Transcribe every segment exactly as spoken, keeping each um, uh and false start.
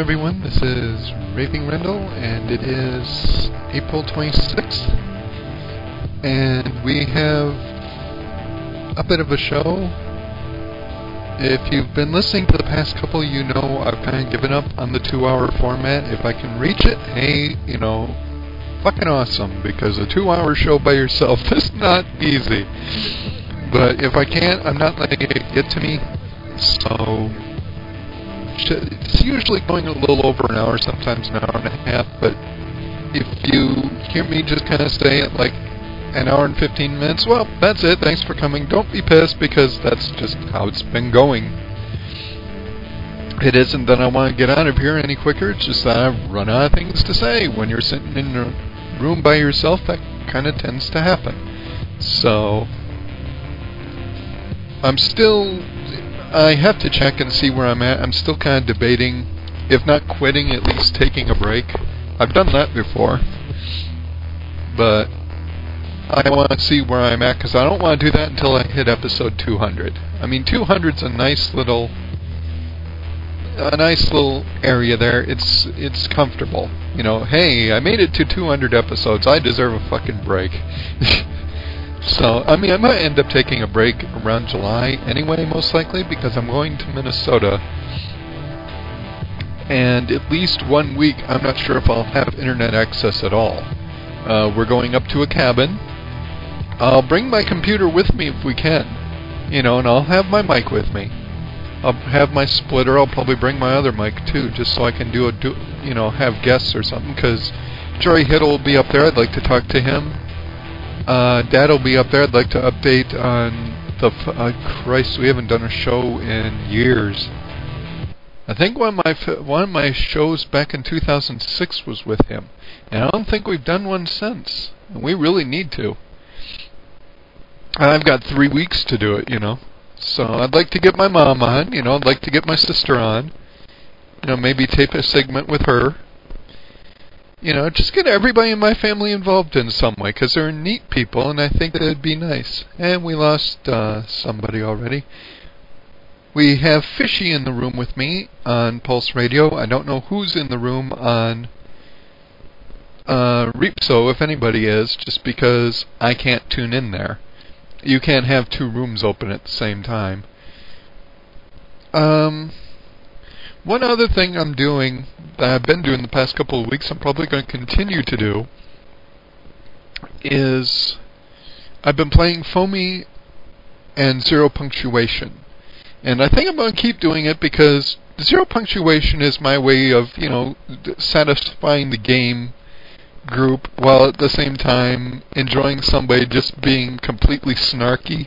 everyone. This is Raving Rendell, and it is April twenty-sixth. And we have a bit of a show. If you've been listening to the past couple, you know I've kind of given up on the two-hour format. If I can reach it, hey, you know, fucking awesome, because a two-hour show by yourself is not easy. But if I can't, I'm not letting it get to me. So it's usually going a little over an hour, sometimes an hour and a half, but if you hear me just kind of stay at like an hour and fifteen minutes, well, that's it. Thanks for coming. Don't be pissed, because that's just how it's been going. It isn't that I want to get out of here any quicker, it's just that I run out of things to say. When you're sitting in a room by yourself, that kind of tends to happen. So I'm still... I have to check and see where I'm at. I'm still kind of debating, if not quitting, at least taking a break. I've done that before. But I want to see where I'm at, because I don't want to do that until I hit episode two hundred. I mean, two hundred's a nice little... a nice little area there. It's it's comfortable. You know, hey, I made it to two hundred episodes. I deserve a fucking break. So, I mean, I might end up taking a break around July anyway, most likely, because I'm going to Minnesota. And at least one week, I'm not sure if I'll have internet access at all. Uh, we're going up to a cabin. I'll bring my computer with me if we can. You know, and I'll have my mic with me. I'll have my splitter. I'll probably bring my other mic, too, just so I can do a, do, you know, have guests or something, because Joey Hittle will be up there. I'd like to talk to him. Uh, Dad will be up there. I'd like to update on the... F- uh, Christ, we haven't done a show in years. I think one of my f- one of my shows back in two thousand six was with him, and I don't think we've done one since. And we really need to. I've got three weeks to do it, you know. So I'd like to get my mom on, you know. I'd like to get my sister on. You know, maybe tape a segment with her. You know, just get everybody in my family involved in some way, because they're neat people, and I think that it'd be nice. And we lost uh, somebody already. We have Fishy in the room with me on Pulse Radio. I don't know who's in the room on uh, Reapso, if anybody is, just because I can't tune in there. You can't have two rooms open at the same time. Um... One other thing I'm doing, that I've been doing the past couple of weeks, I'm probably going to continue to do, is I've been playing Foamy and Zero Punctuation. And I think I'm going to keep doing it because Zero Punctuation is my way of, you know, satisfying the game group while at the same time enjoying somebody just being completely snarky.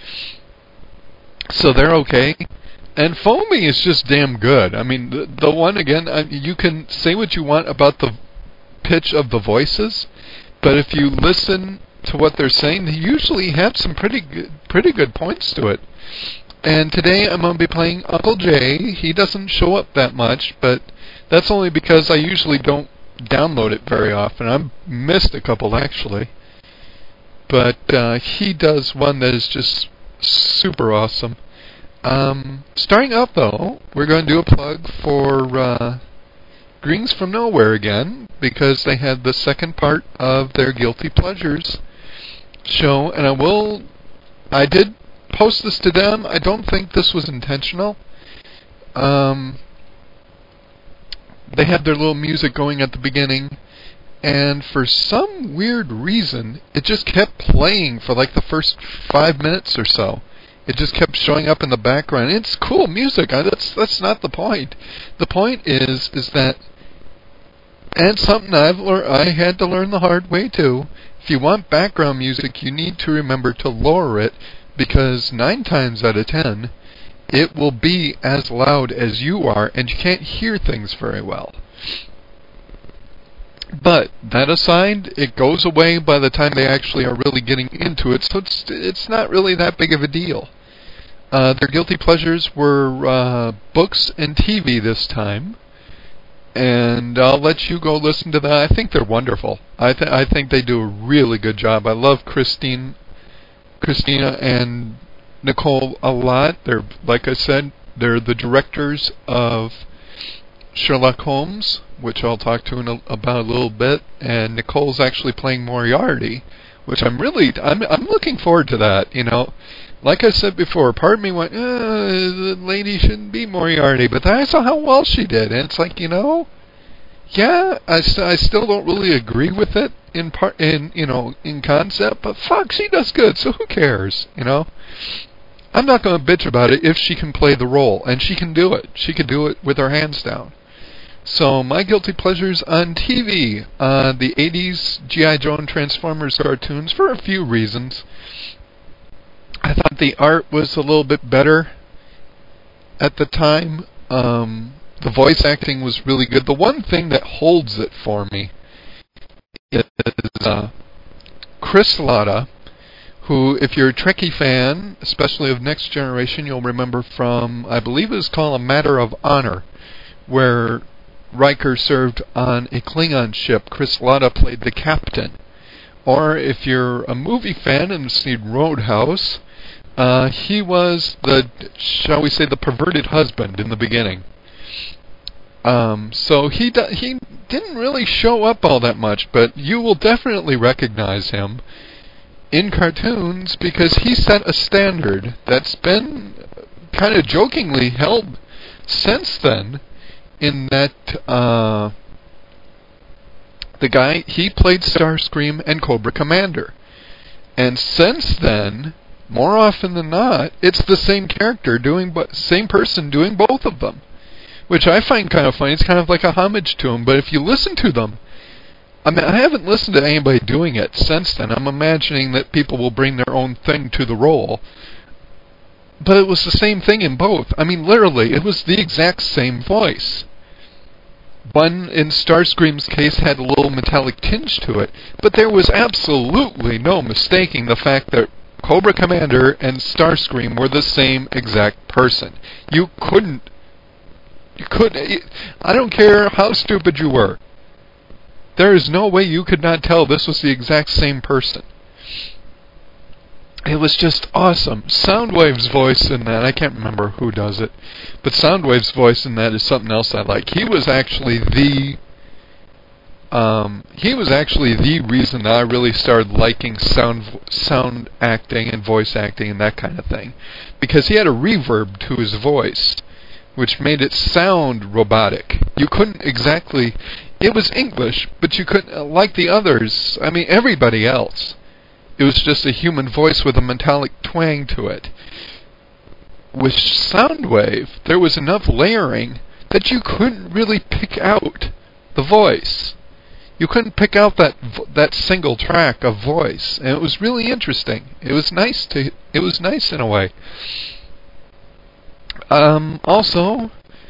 So they're okay. And Foamy is just damn good. I mean, the, the one, again, I, you can say what you want about the pitch of the voices, but if you listen to what they're saying, they usually have some pretty good, pretty good points to it. And today I'm going to be playing Uncle Jay. He doesn't show up that much, but that's only because I usually don't download it very often. I've missed a couple, actually. But uh, he does one that is just super awesome. Um, starting out, though, we're going to do a plug for uh, Greens from Nowhere again, because they had the second part of their Guilty Pleasures show, and I will, I did post this to them. I don't think this was intentional. Um, they had their little music going at the beginning, and for some weird reason, it just kept playing for like the first five minutes or so. It just kept showing up in the background. It's cool music. I, that's that's not the point. The point is is that, and something I've learned, I had to learn the hard way too. If you want background music, you need to remember to lower it, because nine times out of ten, it will be as loud as you are, and you can't hear things very well. But that aside, it goes away by the time they actually are really getting into it, so it's it's not really that big of a deal. Uh, their guilty pleasures were uh, books and T V this time, and I'll let you go listen to that. I think they're wonderful. I th- I think they do a really good job. I love Christine, Christina and Nicole a lot. They're, like I said, they're the directors of Sherlock Holmes, which I'll talk to in a, about a little bit, and Nicole's actually playing Moriarty, which I'm really, I'm, I'm looking forward to that, you know. Like I said before, part of me went, uh, the lady shouldn't be Moriarty, but then I saw how well she did, and it's like, you know, yeah, I, st- I still don't really agree with it in part, in, you know, in concept, but fuck, she does good, so who cares, you know? I'm not going to bitch about it if she can play the role, and she can do it. She can do it with her hands down. So, my guilty pleasures on T V, uh, the eighties G I. Joe and Transformers cartoons, for a few reasons. I thought the art was a little bit better at the time. Um, the voice acting was really good. The one thing that holds it for me is uh, Chris Latta, who, if you're a Trekkie fan, especially of Next Generation, you'll remember from, I believe it was called A Matter of Honor, where Riker served on a Klingon ship. Chris Latta played the captain. Or if you're a movie fan and have seen Roadhouse, uh, he was the, shall we say, the perverted husband in the beginning. Um, so he do, he didn't really show up all that much, but you will definitely recognize him in cartoons because he set a standard that's been kind of jokingly held since then, in that uh, the guy, he played Starscream and Cobra Commander. And since then, more often than not, it's the same character doing, but same person doing both of them, which I find kind of funny. It's kind of like a homage to him, but if you listen to them, I mean, I haven't listened to anybody doing it since then. I'm imagining that people will bring their own thing to the role. But it was the same thing in both. I mean, literally, it was the exact same voice. One, in Starscream's case, had a little metallic tinge to it, but there was absolutely no mistaking the fact that Cobra Commander and Starscream were the same exact person. You couldn't, you couldn't, I don't care how stupid you were. There is no way you could not tell this was the exact same person. It was just awesome. Soundwave's voice in that, I can't remember who does it, but Soundwave's voice in that is something else I like. He was actually the, um, he was actually the reason that I really started liking sound, sound acting and voice acting and that kind of thing, because he had a reverb to his voice, which made it sound robotic. You couldn't exactly, it was English, but you couldn't, like the others, I mean everybody else, it was just a human voice with a metallic twang to it. With Soundwave, there was enough layering that you couldn't really pick out the voice. You couldn't pick out that that single track of voice, and it was really interesting. It was nice to, it was nice in a way. Um, also,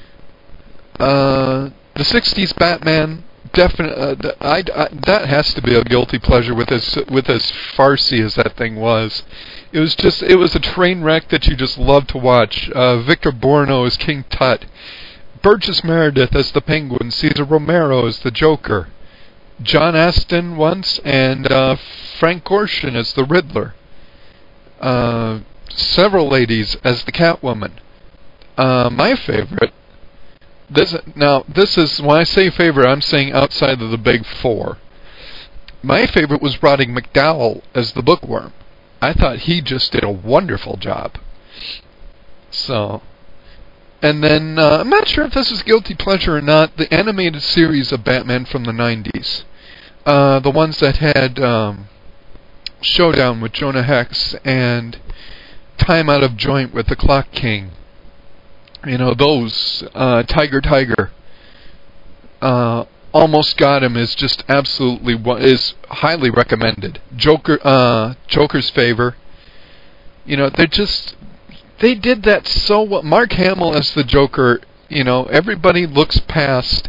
uh, the sixties Batman, definitely, uh, I, I, that has to be a guilty pleasure with as with as farcy as that thing was. It was just, it was a train wreck that you just loved to watch. Uh, Victor Borno as King Tut, Burgess Meredith as the Penguin, Cesar Romero as the Joker, John Astin once, and uh, Frank Gorshin as the Riddler. Uh, several ladies as the Catwoman. Uh, my favorite, this now this is, when I say favorite, I'm saying outside of the big four. My favorite was Roddy McDowall as the Bookworm. I thought he just did a wonderful job. So, and then uh, I'm not sure if this is guilty pleasure or not. The animated series of Batman from the nineties, uh, the ones that had um, Showdown with Jonah Hex and Time Out of Joint with the Clock King. You know, those, uh, Tiger Tiger, uh, Almost Got Him is just absolutely, is highly recommended. Joker, uh, Joker's Favor, you know, they're just, they did that so well. Mark Hamill as the Joker, you know, everybody looks past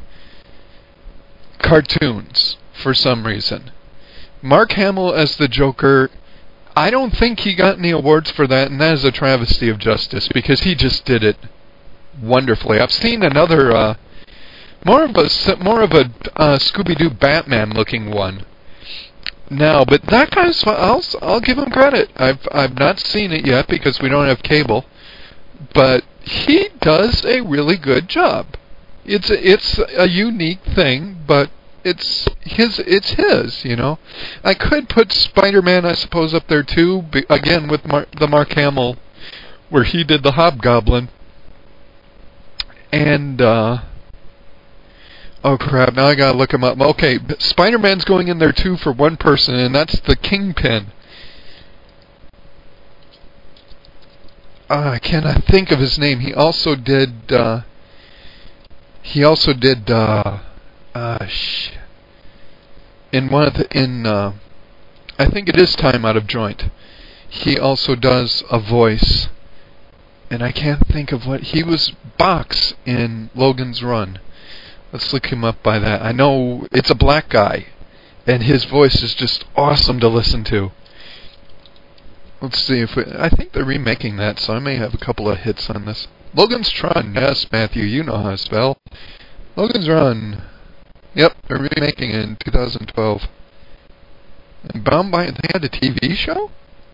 cartoons for some reason. Mark Hamill as the Joker, I don't think he got any awards for that, and that is a travesty of justice, because he just did it wonderfully. I've seen another, uh, more of a more of a uh, Scooby-Doo Batman-looking one now, but that guy's, I'll I'll give him credit. I've I've not seen it yet because we don't have cable, but he does a really good job. It's it's a unique thing, but it's his. It's his. You know, I could put Spider-Man, I suppose, up there too. Be, again, with Mar- the Mark Hamill, where he did the Hobgoblin, and uh, oh crap! Now I gotta look him up. Okay, Spider-Man's going in there too for one person, and that's the Kingpin. Uh, I cannot think of his name. He also did. Uh, he also did. Uh, uh, sh- in one of the in. Uh, I think it is Time Out of Joint. He also does a voice, and I can't think of what he was. Box in Logan's Run. Let's look him up by that. I know it's a black guy, and his voice is just awesome to listen to. Let's see if we, I think they're remaking that, so I may have a couple of hits on this. Logan's Run, yes, Matthew, you know how to spell. Logan's Run. Yep, they're remaking it in two thousand twelve. And Bound by, they had a T V show?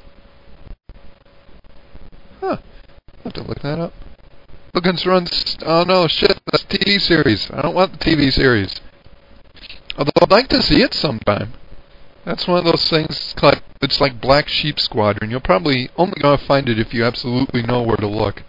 Huh. I'll have to look that up. Logan's Run, oh no, shit, that's a T V series. I don't want the T V series. Although I'd like to see it sometime. That's one of those things, like, it's like Black Sheep Squadron. You'll probably only going to find it if you absolutely know where to look.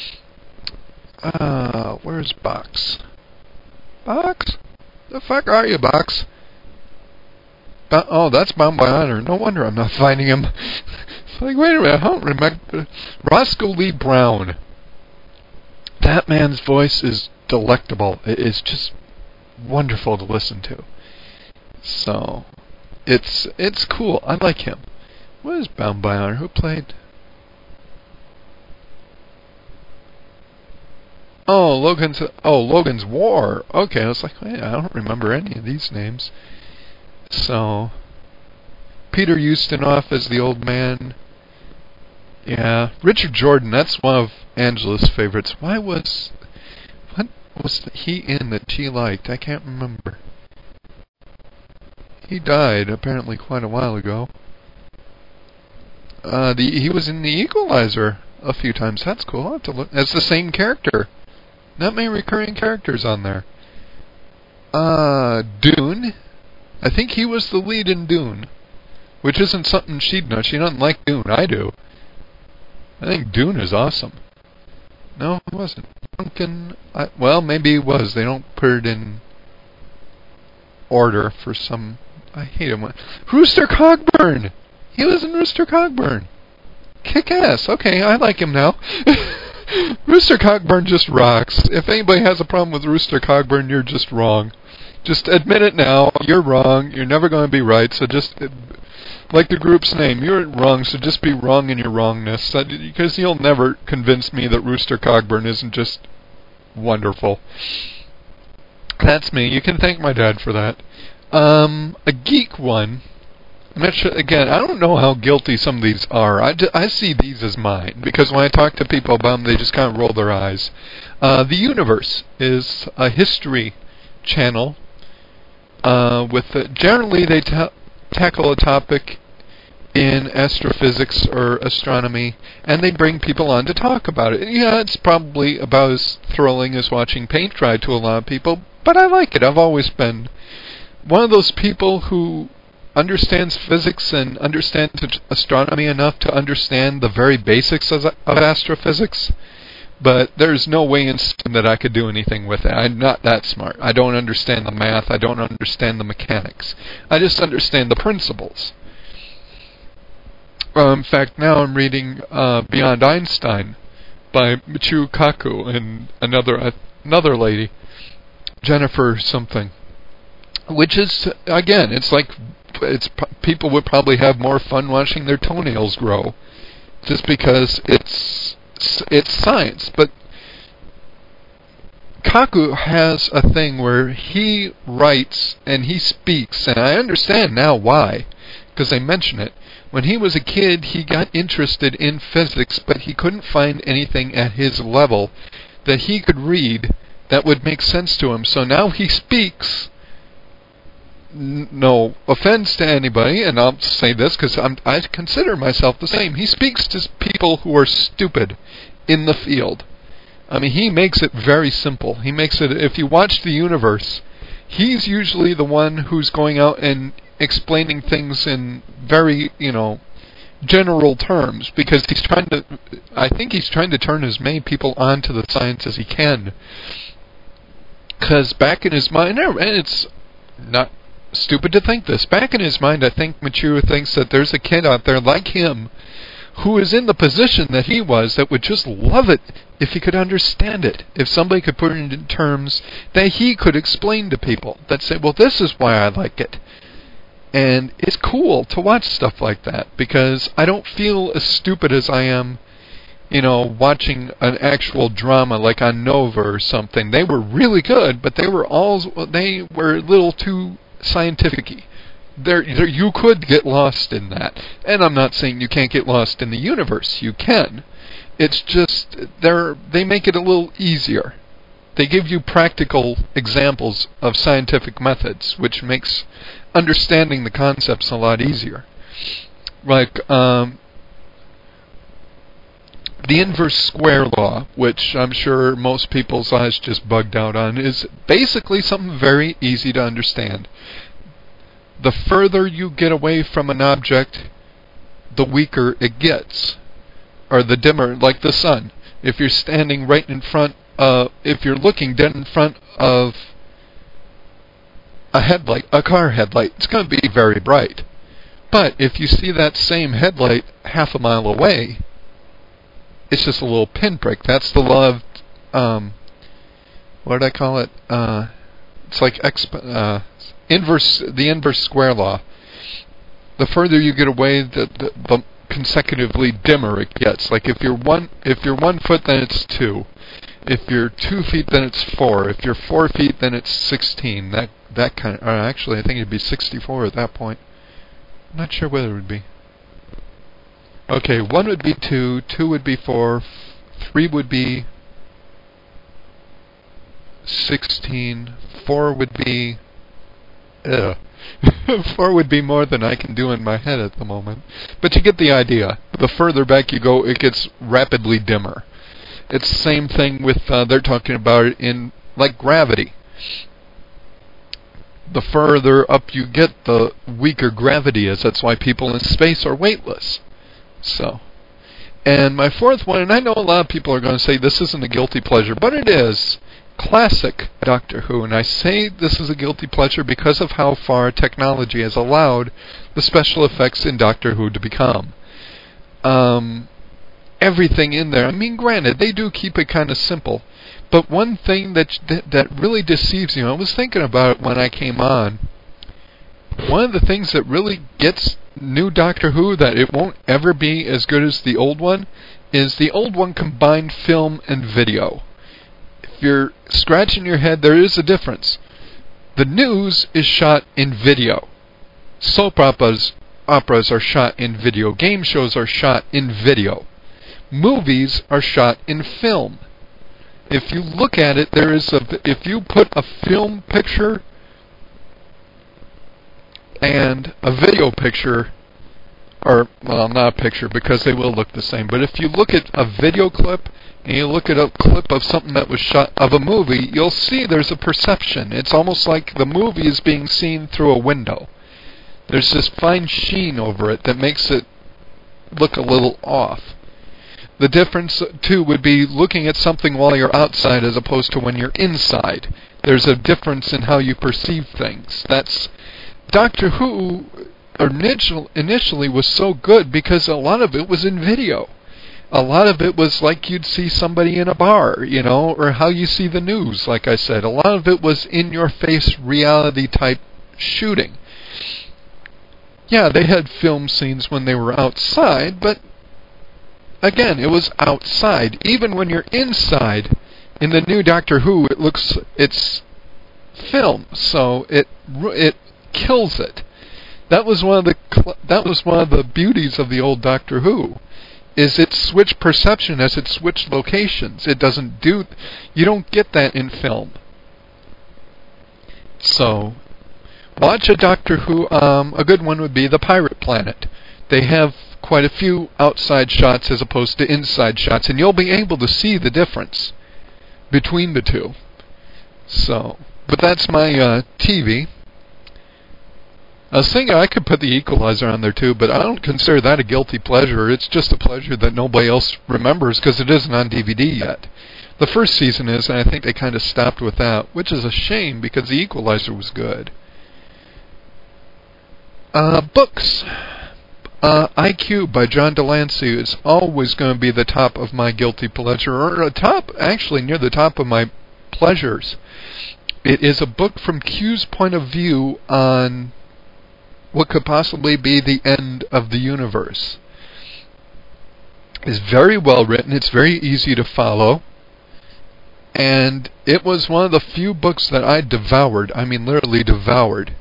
Uh, where's Box? Box? The fuck are you, Box? Bo- oh, that's Bound by Honor. No wonder I'm not finding him. It's like, wait a minute, I don't remember. Roscoe Lee Brown. That man's voice is delectable. It is just wonderful to listen to. So... It's it's cool. I like him. What is Bound by Honor? Who played? Oh, Logan's. Oh, Logan's War. Okay, I was like, wait, I don't remember any of these names. So, Peter Ustinov as the old man. Yeah, Richard Jordan. That's one of Angela's favorites. Why was what was he in that she liked? I can't remember. He died, apparently, quite a while ago. Uh, the he was in The Equalizer a few times. That's cool. I'll have to look. As the same character. Not many recurring characters on there. Uh, Dune. I think he was the lead in Dune. Which isn't something she'd know. She doesn't like Dune. I do. I think Dune is awesome. No, it wasn't. Duncan... I, well, maybe he was. They don't put it in order for some... I hate him. Rooster Cogburn! He was in Rooster Cogburn. Kick-ass. Okay, I like him now. Rooster Cogburn just rocks. If anybody has a problem with Rooster Cogburn, you're just wrong. Just admit it now. You're wrong. You're never going to be right, so just... Like the group's name, you're wrong, so just be wrong in your wrongness. Because you'll never convince me that Rooster Cogburn isn't just wonderful. That's me. You can thank my dad for that. Um, a geek one. I'm not sure, again, I don't know how guilty some of these are. I, d- I see these as mine, because when I talk to people about them, they just kind of roll their eyes. Uh, The Universe is a history channel. Uh, with the, generally, they ta- tackle a topic in astrophysics or astronomy, and they bring people on to talk about it. Yeah, it's probably about as thrilling as watching paint dry to a lot of people, but I like it. I've always been one of those people who understands physics and understands astronomy enough to understand the very basics of, of astrophysics, but there's no way in that I could do anything with it. I'm not that smart. I don't understand the math. I don't understand the mechanics. I just understand the principles. Uh, in fact, now I'm reading uh, Beyond Einstein by Michio Kaku and another uh, another lady, Jennifer something. Which is, again, it's like it's people would probably have more fun watching their toenails grow, just because it's it's science. But Kaku has a thing where he writes and he speaks, and I understand now why, because they mention it. When he was a kid, he got interested in physics, but he couldn't find anything at his level that he could read that would make sense to him. So now he speaks. N- no offense to anybody, and I'll say this because I consider myself the same. He speaks to people who are stupid in the field. I mean, he makes it very simple. He makes it, if you watch the universe, he's usually the one who's going out and explaining things in very, you know, general terms, because he's trying to, I think he's trying to turn as many people onto the science as he can. Because back in his mind, and it's not stupid to think this, back in his mind, I think Michiru thinks that there's a kid out there like him who is in the position that he was that would just love it if he could understand it. If somebody could put it in terms that he could explain to people, that say, well, this is why I like it. And it's cool to watch stuff like that, because I don't feel as stupid as I am, you know, watching an actual drama like on Nova or something. They were really good, but they were all, they were a little too scientific-y. There, there, you could get lost in that. And I'm not saying you can't get lost in the universe. You can. It's just, they're, they make it a little easier. They give you practical examples of scientific methods, which makes understanding the concepts a lot easier. Like, um, the inverse square law, which I'm sure most people's eyes just bugged out on, is basically something very easy to understand. The further you get away from an object, the weaker it gets. Or the dimmer, like the sun. If you're standing right in front, uh, if you're looking dead in front of a headlight, a car headlight, it's going to be very bright. But if you see that same headlight half a mile away, it's just a little pinprick. That's the law of, um, what did I call it? Uh, it's like exp- uh, inverse, the inverse square law. The further you get away, the, the, the consecutively dimmer it gets. Like if you're one, if you're one foot, then it's two. If you're two feet, then it's four. If you're four feet, then it's sixteen. That that kind of. Uh, actually, I think it'd be sixty-four at that point. I'm not sure whether it would be. Okay, one would be two, two would be four, three would be sixteen, four would be. Ugh. Four would be more than I can do in my head at the moment. But you get the idea. The further back you go, it gets rapidly dimmer. It's the same thing with, uh, they're talking about it in, like, gravity. The further up you get, the weaker gravity is. That's why people in space are weightless. So. And my fourth one, and I know a lot of people are going to say this isn't a guilty pleasure, but it is. Classic Doctor Who, and I say this is a guilty pleasure because of how far technology has allowed the special effects in Doctor Who to become. Um, everything in there, I mean, granted, they do keep it kind of simple, but one thing that that really deceives you, I was thinking about it when I came on, one of the things that really gets new Doctor Who, that it won't ever be as good as the old one, is the old one combined film and video. If you're scratching your head, there is a difference. The news is shot in video. Soap operas, operas are shot in video. Game shows are shot in video. Movies are shot in film. If you look at it, there is a. If you put a film picture and a video picture, or, well, not a picture because they will look the same, but if you look at a video clip and you look at a clip of something that was shot of a movie, you'll see there's a perception. It's almost like the movie is being seen through a window. There's this fine sheen over it that makes it look a little off. The difference, too, would be looking at something while you're outside as opposed to when you're inside. There's a difference in how you perceive things. That's Doctor Who initially was so good because a lot of it was in video. A lot of it was like you'd see somebody in a bar, you know, or how you see the news, like I said. A lot of it was in-your-face reality-type shooting. Yeah, they had film scenes when they were outside, but again, it was outside. Even when you're inside, in the new Doctor Who, it looks, it's film, so it it kills it. That was one of the cl- that was one of the beauties of the old Doctor Who, is it switched perception as it switched locations. It doesn't do, you don't get that in film. So, watch a Doctor Who. Um, a good one would be The Pirate Planet. They have quite a few outside shots as opposed to inside shots, and you'll be able to see the difference. between the two. So, but that's my uh, T V. I was thinking I could put The Equalizer on there too, but I don't consider that a guilty pleasure. It's just a pleasure that nobody else remembers because it isn't on D V D yet. The first season is, and I think they kind of stopped with that, which is a shame because The Equalizer was good. Uh, books. Uh, I Q by John Delancey is always going to be the top of my guilty pleasure, or a top, actually near the top of my pleasures. It is a book from Q's point of view on what could possibly be the end of the universe. It's very well written. It's very easy to follow. And it was one of the few books that I devoured. I mean, literally devoured.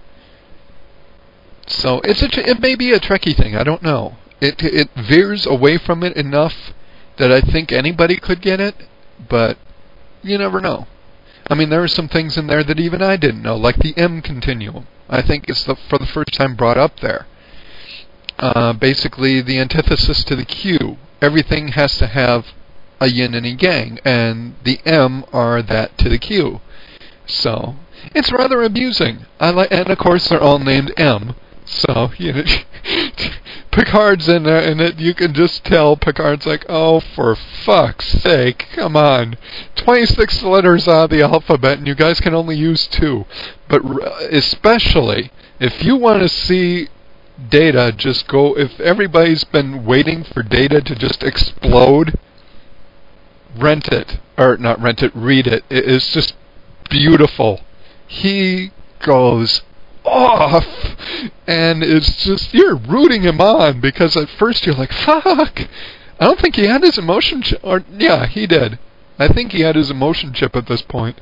So it's a, it may be a Trekkie thing. I don't know. It it veers away from it enough that I think anybody could get it, but you never know. I mean, there are some things in there that even I didn't know, like the M continuum. I think it's the, for the first time brought up there. Uh, basically, the antithesis to the Q. Everything has to have a yin and a yang, and the M are that to the Q. So it's rather amusing. I like, and of course they're all named M. So you know, Picard's in there, and it, you can just tell Picard's like, oh, for fuck's sake, come on, twenty-six letters out of the alphabet, and you guys can only use two. But especially if you want to see Data just go, if everybody's been waiting for Data to just explode, rent it, or not rent it, read it. It is just beautiful. He goes off, and it's just, you're rooting him on, because at first you're like, fuck, I don't think he had his emotion chip, or, yeah, he did. I think he had his emotion chip at this point.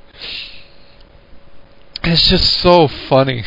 It's just so funny.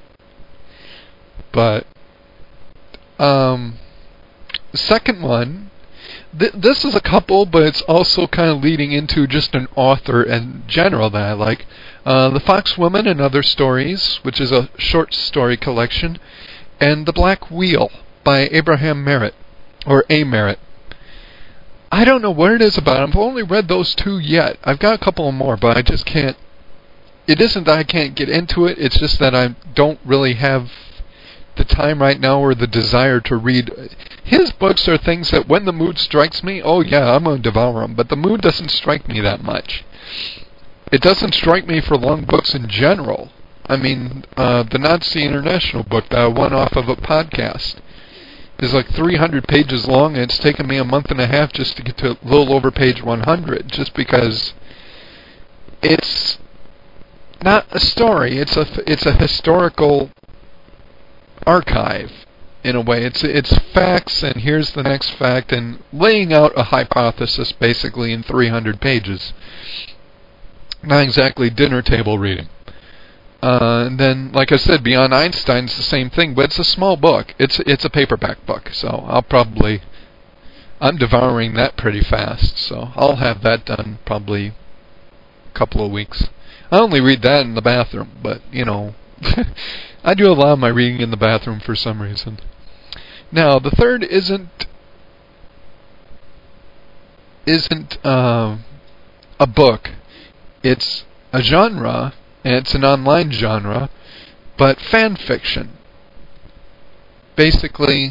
But, um, second one, th- this is a couple, but it's also kind of leading into just an author in general that I like. Uh, The Fox Woman and Other Stories, which is a short story collection, and The Black Wheel by Abraham Merritt, or A. Merritt. I don't know what it is about them. I've only read those two yet. I've got a couple more, but I just can't. It isn't that I can't get into it, it's just that I don't really have the time right now or the desire to read. His books are things that when the mood strikes me, oh yeah, I'm going to devour them, but the mood doesn't strike me that much. It doesn't strike me for long books in general. I mean, uh, the Nazi International book that I won off of a podcast is like three hundred pages long, and it's taken me a month and a half just to get to a little over page one hundred, just because it's not a story. It's a it's a historical archive in a way. It's it's facts, and here's the next fact, and laying out a hypothesis basically in three hundred pages. Not exactly dinner table reading. Uh, and then, like I said, Beyond Einstein is the same thing, but it's a small book. It's it's a paperback book, so I'll probably I'm devouring that pretty fast. So I'll have that done probably a couple of weeks. I only read that in the bathroom, but you know, I do a lot of my reading in the bathroom for some reason. Now, the third isn't isn't uh, a book. It's a genre, and it's an online genre, but fan fiction. Basically,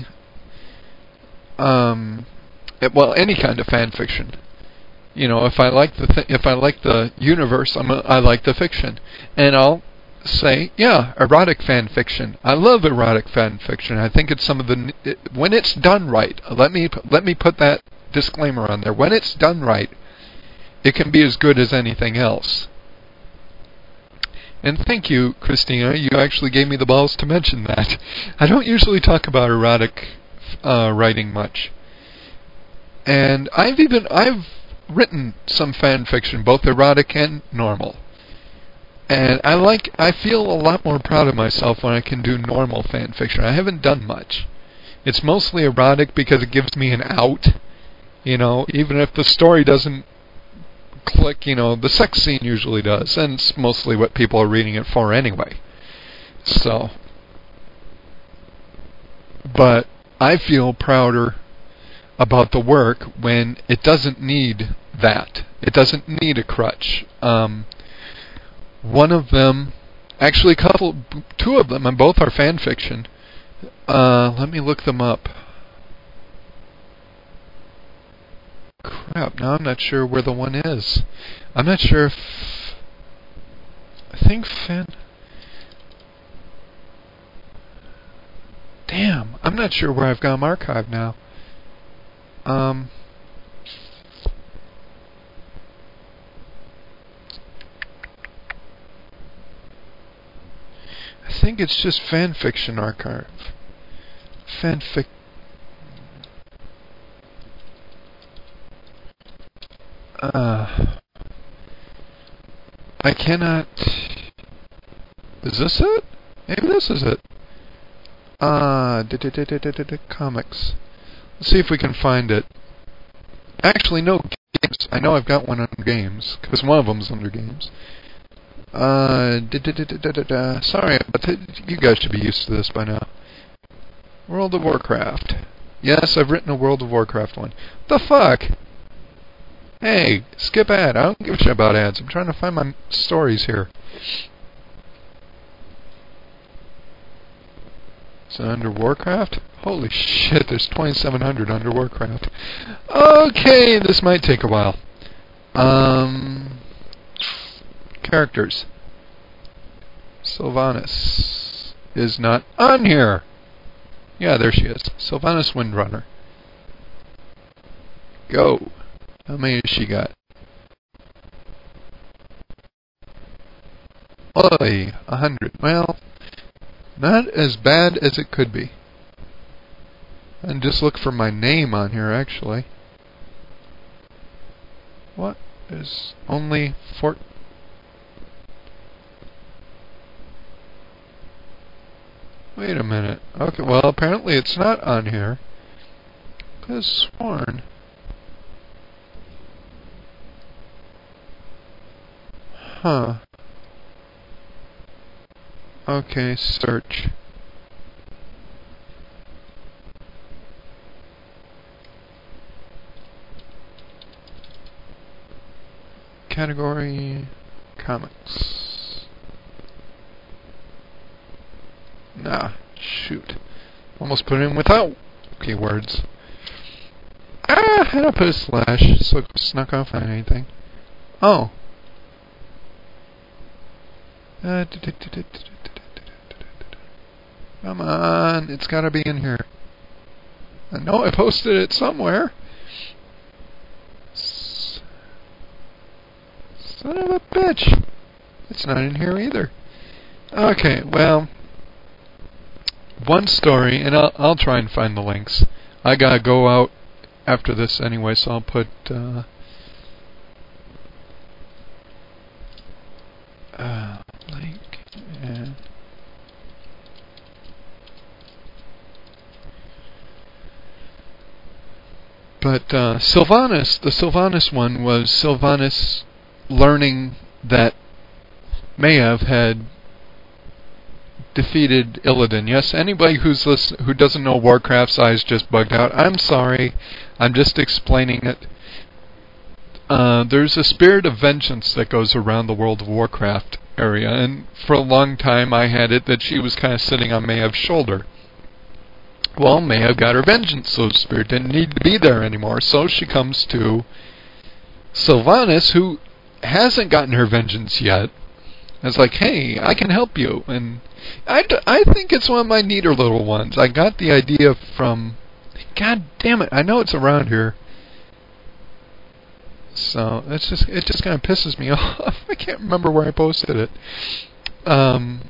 um, it, well, any kind of fan fiction. You know, if I like the th- if I like the universe, I'm a, I like the fiction, and I'll say, yeah, erotic fan fiction. I love erotic fan fiction. I think it's some of the it, when it's done right. Let me let me put that disclaimer on there. When it's done right, it can be as good as anything else. And thank you, Christina. You actually gave me the balls to mention that. I don't usually talk about erotic uh, writing much, and I've even I've written some fan fiction, both erotic and normal. And I like I feel a lot more proud of myself when I can do normal fan fiction. I haven't done much. It's mostly erotic because it gives me an out. You know, even if the story doesn't click, you know, the sex scene usually does, and it's mostly what people are reading it for anyway. So, but I feel prouder about the work when it doesn't need that. It doesn't need a crutch. Um, one of them, actually, a couple, two of them, and both are fan fiction. Uh, let me look them up. Crap, now I'm not sure where the one is. I'm not sure if... I think fan... Damn, I'm not sure where I've got them archived now. Um... I think it's just Fanfiction Archive. Fanfic... Uh... I cannot... Is this it? Maybe this is it. Uh... Comics. Let's see if we can find it. Actually, no, games. I know I've got one under games, because one of them's under games. Uh, da, da, da, da, da, da. Sorry, but th you guys should be used to this by now. World of Warcraft. Yes, I've written a World of Warcraft one. The fuck? Hey, skip ad. I don't give a shit about ads. I'm trying to find my stories here. Is it under Warcraft? Holy shit, there's twenty-seven hundred under Warcraft. Okay, this might take a while. Um... Characters. Sylvanas is not on here. Yeah, there she is. Sylvanas Windrunner. Go. How many has she got? Oi, a hundred. Well, not as bad as it could be. And just look for my name on here, actually. What? There's only four... Wait a minute. Okay, well, apparently it's not on here. Could have sworn. Huh. Okay, search. Category... Comics. Nah, shoot. Almost put it in without keywords. Ah, I don't put a slash, so it's not gonna find anything. Oh. Uh, Come on, it's gotta be in here. I know I posted it somewhere. Son of a bitch. It's not in here either. Okay, well... One story, and I'll, I'll try and find the links. I gotta go out after this anyway, so I'll put uh, uh, link and but uh, Sylvanas, the Sylvanas one was Sylvanas learning that Maiev had defeated Illidan. Yes, anybody who's listen, who doesn't know Warcraft's eyes just bugged out. I'm sorry. I'm just explaining it. Uh, there's a spirit of vengeance that goes around the World of Warcraft area, and for a long time I had it that she was kind of sitting on Maiev's shoulder. Well, Maiev got her vengeance, so the spirit didn't need to be there anymore, so she comes to Sylvanas, who hasn't gotten her vengeance yet. It's like, hey, I can help you, and I, d I think it's one of my neater little ones. I got the idea from... God damn it, I know it's around here. So, it's just it just kind of pisses me off. I can't remember where I posted it. Um,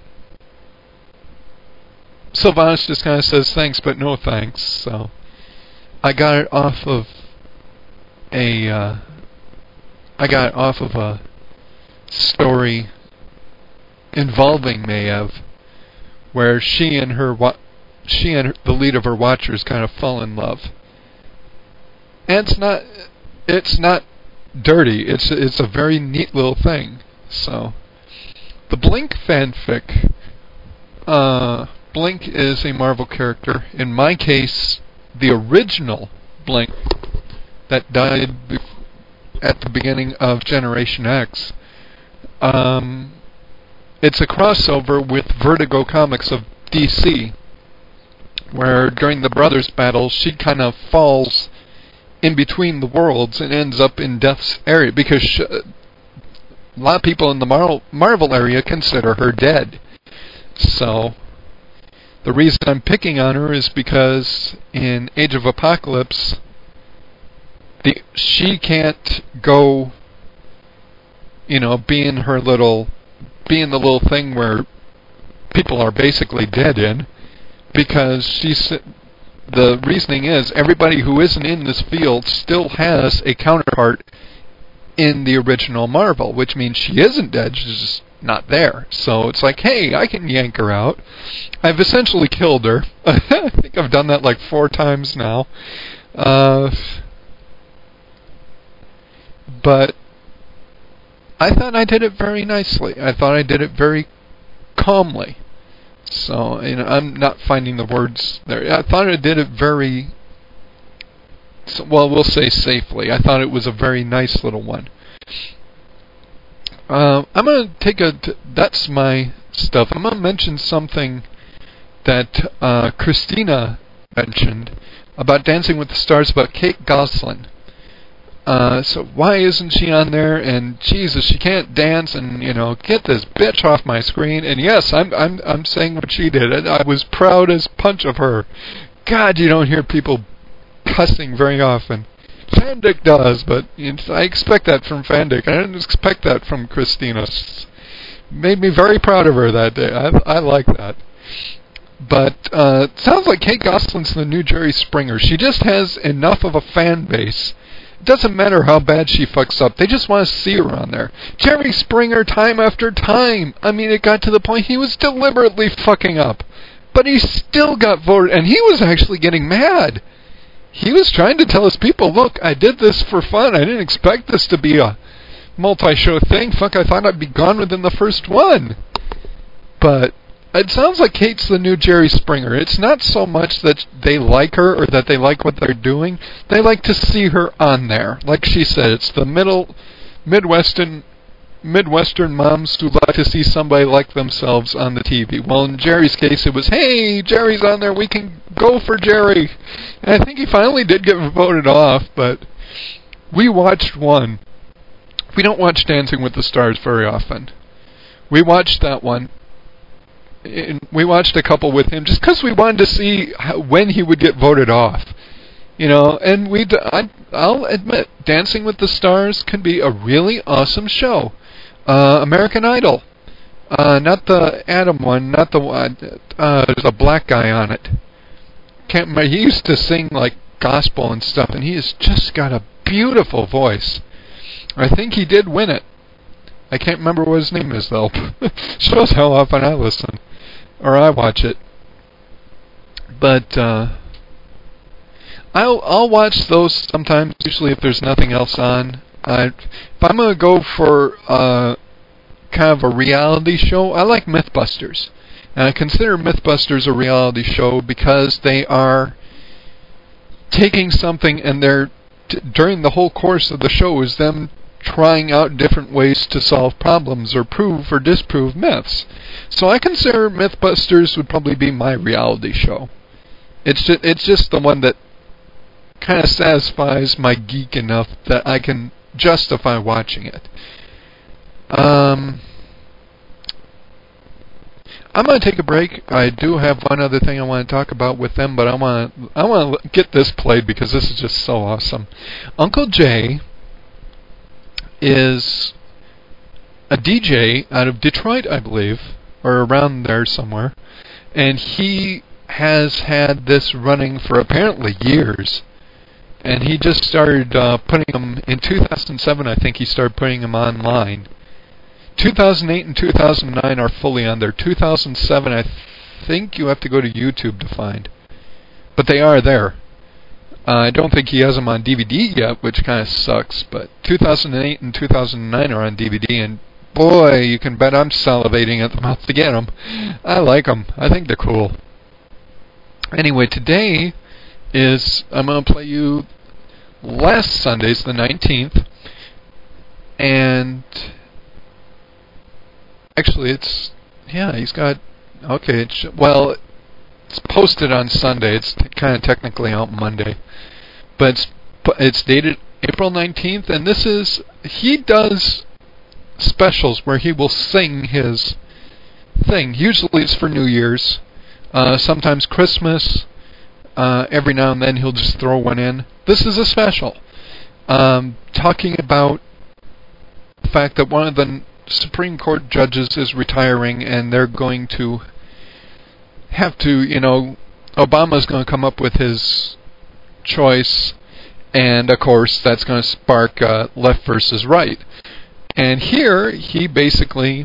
Sylvanas just kind of says thanks, but no thanks. So, I got it off of a... Uh, I got it off of a story involving Maiev, where she and her wa she and her, the lead of her Watchers kind of fall in love. And it's not it's not dirty. It's it's a very neat little thing. So, the Blink fanfic. Uh, Blink is a Marvel character. In my case, the original Blink that died bef at the beginning of Generation X. Um, it's a crossover with Vertigo Comics of D C, where during the Brothers battle, she kind of falls in between the worlds and ends up in Death's area, because she, a lot of people in the Marvel, Marvel area consider her dead. So the reason I'm picking on her is because in Age of Apocalypse, the, she can't go, you know, being her little, being the little thing where people are basically dead in, because she's, the reasoning is everybody who isn't in this field still has a counterpart in the original Marvel, which means she isn't dead, she's just not there. So it's like, hey, I can yank her out. I've essentially killed her. I think I've done that like four times now. Uh, but I thought I did it very nicely. I thought I did it very calmly. So, you know, I'm not finding the words there. I thought I did it very, well, we'll say safely. I thought it was a very nice little one. Uh, I'm going to take a, t- that's my stuff. I'm going to mention something that uh, Christina mentioned about Dancing with the Stars, about Kate Gosselin. Uh, so why isn't she on there? And Jesus, she can't dance, and you know, get this bitch off my screen. And yes, I'm I'm I'm saying what she did. And I was proud as punch of her. God, you don't hear people cussing very often. Fandic does, but you know, I expect that from Fandic. I didn't expect that from Christina. Made me very proud of her that day. I I like that. But uh, it sounds like Kate Gosselin's the new Jerry Springer. She just has enough of a fan base. It doesn't matter how bad she fucks up. They just want to see her on there. Jerry Springer, time after time. I mean, it got to the point he was deliberately fucking up. But he still got voted. And he was actually getting mad. He was trying to tell his people, look, I did this for fun. I didn't expect this to be a multi-show thing. Fuck, I thought I'd be gone within the first one. But it sounds like Kate's the new Jerry Springer. It's not so much that they like her or that they like what they're doing. They like to see her on there. Like she said, it's the middle, Midwestern, Midwestern moms who like to see somebody like themselves on the T V. Well, in Jerry's case, it was, hey, Jerry's on there, we can go for Jerry. And I think he finally did get voted off, but we watched one. We don't watch Dancing with the Stars very often. We watched that one. And we watched a couple with him just because we wanted to see how, when he would get voted off. You know, and we I, I'll admit, Dancing with the Stars can be a really awesome show. Uh, American Idol. Uh, not the Adam one, not the one, uh, there's a black guy on it. Can't remember, he used to sing like gospel and stuff, and he has just got a beautiful voice. I think he did win it. I can't remember what his name is, though. Shows how often I listen. Or I watch it. But, uh... I'll, I'll watch those sometimes, usually if there's nothing else on. Uh, if I'm going to go for, uh... kind of a reality show, I like Mythbusters. And I consider Mythbusters a reality show because they are taking something and they're... T- during the whole course of the show is them trying out different ways to solve problems or prove or disprove myths. So I consider Mythbusters would probably be my reality show. It's just, it's just the one that kind of satisfies my geek enough that I can justify watching it. Um, I'm going to take a break. I do have one other thing I want to talk about with them, but I want to I want to get this played because this is just so awesome. Uncle Jay is a D J out of Detroit, I believe, or around there somewhere, and he has had this running for apparently years, and he just started uh, putting them, in two thousand seven I think he started putting them online. two thousand eight and two thousand nine are fully on there. two thousand seven I think you have to go to YouTube to find, but they are there. Uh, I don't think he has them on D V D yet, which kind of sucks, but two thousand eight and two thousand nine are on D V D, and boy, you can bet I'm salivating at the mouth to get them. I like them. I think they're cool. Anyway, today is, I'm going to play you last Sunday's, the nineteenth, and actually, it's yeah, he's got okay. It's, well, it's posted on Sunday. It's t- kind of technically out Monday, but it's it's dated April nineteenth, and this is he does specials where he will sing his thing. Usually, it's for New Year's, uh, sometimes Christmas. Uh, every now and then, he'll just throw one in. This is a special, um, talking about the fact that one of the Supreme Court judges is retiring, and they're going to have to, you know, Obama's going to come up with his choice, and of course that's going to spark uh, left versus right. And here he basically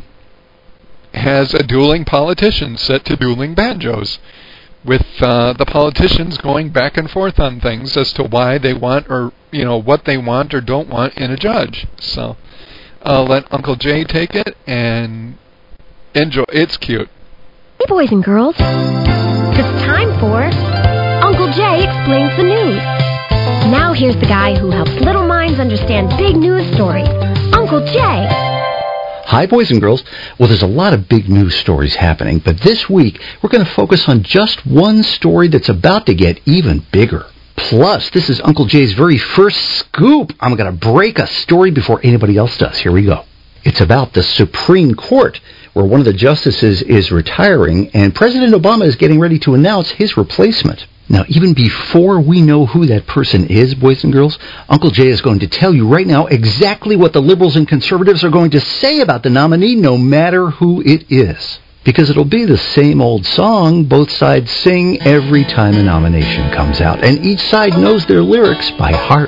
has a dueling politician set to dueling banjos, with uh, the politicians going back and forth on things as to why they want, or you know, what they want or don't want in a judge. So I'll let Uncle Jay take it and enjoy. It's cute. Hey, boys and girls. It's time for Uncle Jay Explains the News. Now here's the guy who helps little minds understand big news stories, Uncle Jay. Hi, boys and girls. Well, there's a lot of big news stories happening, but this week we're going to focus on just one story that's about to get even bigger. Plus, this is Uncle Jay's very first scoop. I'm going to break a story before anybody else does. Here we go. It's about the Supreme Court, where one of the justices is retiring, and President Obama is getting ready to announce his replacement. Now, even before we know who that person is, boys and girls, Uncle Jay is going to tell you right now exactly what the liberals and conservatives are going to say about the nominee, no matter who it is. Because it'll be the same old song both sides sing every time a nomination comes out, and each side knows their lyrics by heart.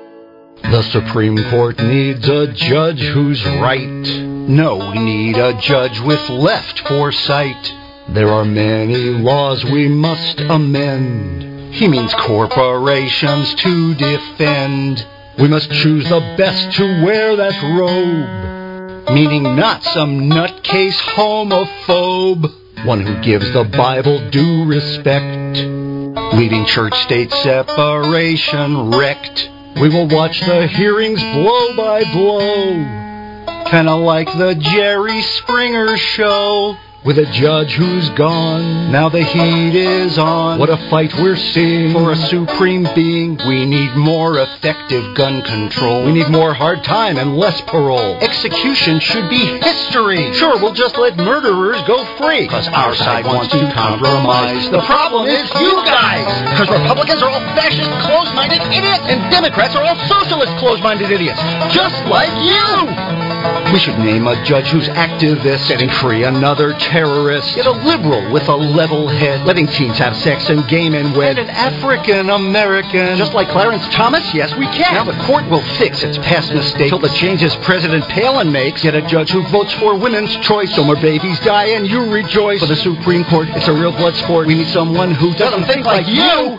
The Supreme Court needs a judge who's right. No, we need a judge with left foresight. There are many laws we must amend. He means corporations to defend. We must choose the best to wear that robe, meaning not some nutcase homophobe, one who gives the Bible due respect, leaving church-state separation wrecked. We will watch the hearings blow by blow, kinda like the Jerry Springer show. With a judge who's gone, now the heat is on. What a fight we're seeing for a supreme being. We need more effective gun control. We need more hard time and less parole. Execution should be history. Sure, we'll just let murderers go free, because our side wants to compromise. The problem is you guys, because Republicans are all fascist, closed-minded idiots, and Democrats are all socialist, closed-minded idiots, just like you. We should name a judge who's activist, setting free another terrorist. Get a liberal with a level head, letting teens have sex and gay men wed. And an African-American, just like Clarence Thomas? Yes, we can. Now the court will fix its past mistakes till the changes President Palin makes. Get a judge who votes for women's choice. So more babies die and you rejoice. For the Supreme Court, it's a real blood sport. We need someone who doesn't think like you.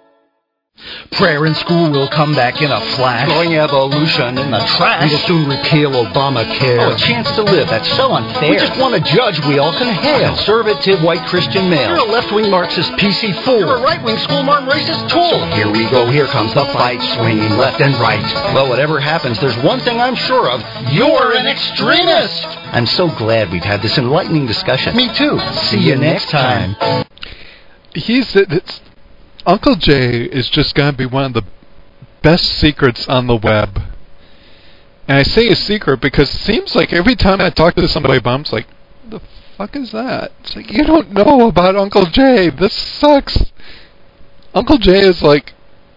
Prayer in school will come back in a flash. Throwing evolution in the trash. We will soon repeal Obamacare. Oh, a chance to live. That's so unfair. We just want a judge we all can hail. A conservative white Christian male. You're a left-wing Marxist P C fool. You're a right-wing school-marm racist tool. So here we go. Here comes the fight. Swinging left and right. Well, whatever happens, there's one thing I'm sure of. You're an extremist. I'm so glad we've had this enlightening discussion. Me too. See you next time. He's... It's, Uncle Jay is just going to be one of the best secrets on the web. And I say a secret because it seems like every time I talk to somebody about him, it's like, what the fuck is that? It's like, you don't know about Uncle Jay. This sucks. Uncle Jay is like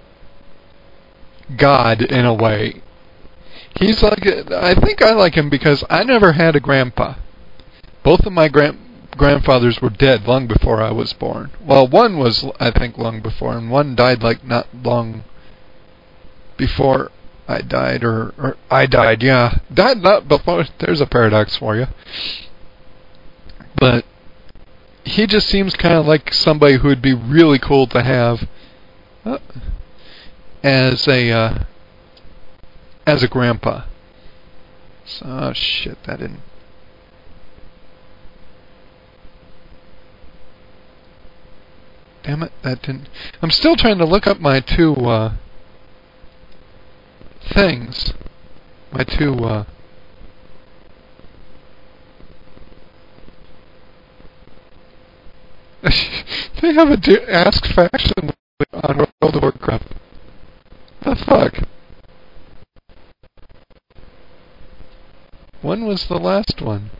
God in a way. He's like, I think I like him because I never had a grandpa. Both of my grand grandfathers were dead long before I was born. Well, one was, I think, long before, and one died like not long before I died, or, or I died, yeah. Died not before. There's a paradox for you. But he just seems kind of like somebody who would be really cool to have uh, as a uh, as a grandpa. So, oh shit, that didn't. Damn it, that didn't... I'm still trying to look up my two, uh... things. my two, uh... they have a di- Ask faction on World of Warcraft. The fuck? When was the last one?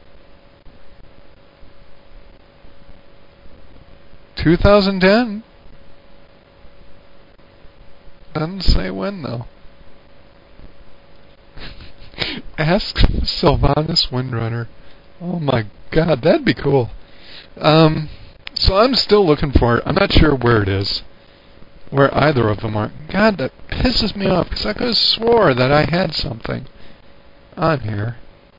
twenty ten? Doesn't say when, though. Ask Sylvanas Windrunner. Oh my god, that'd be cool. Um, so I'm still looking for it. I'm not sure where it is. Where either of them are. God, that pisses me off, because I could have swore that I had something on here.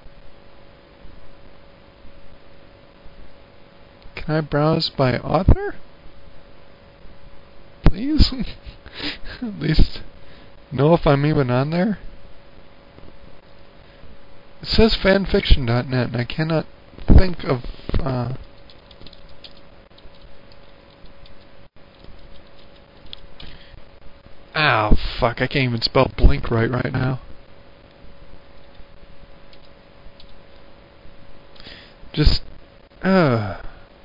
Can I browse by author? Please? At least know if I'm even on there. It says fanfiction dot net, and I cannot think of... Uh, Ow, fuck, I can't even spell blink right right now. Just, uh...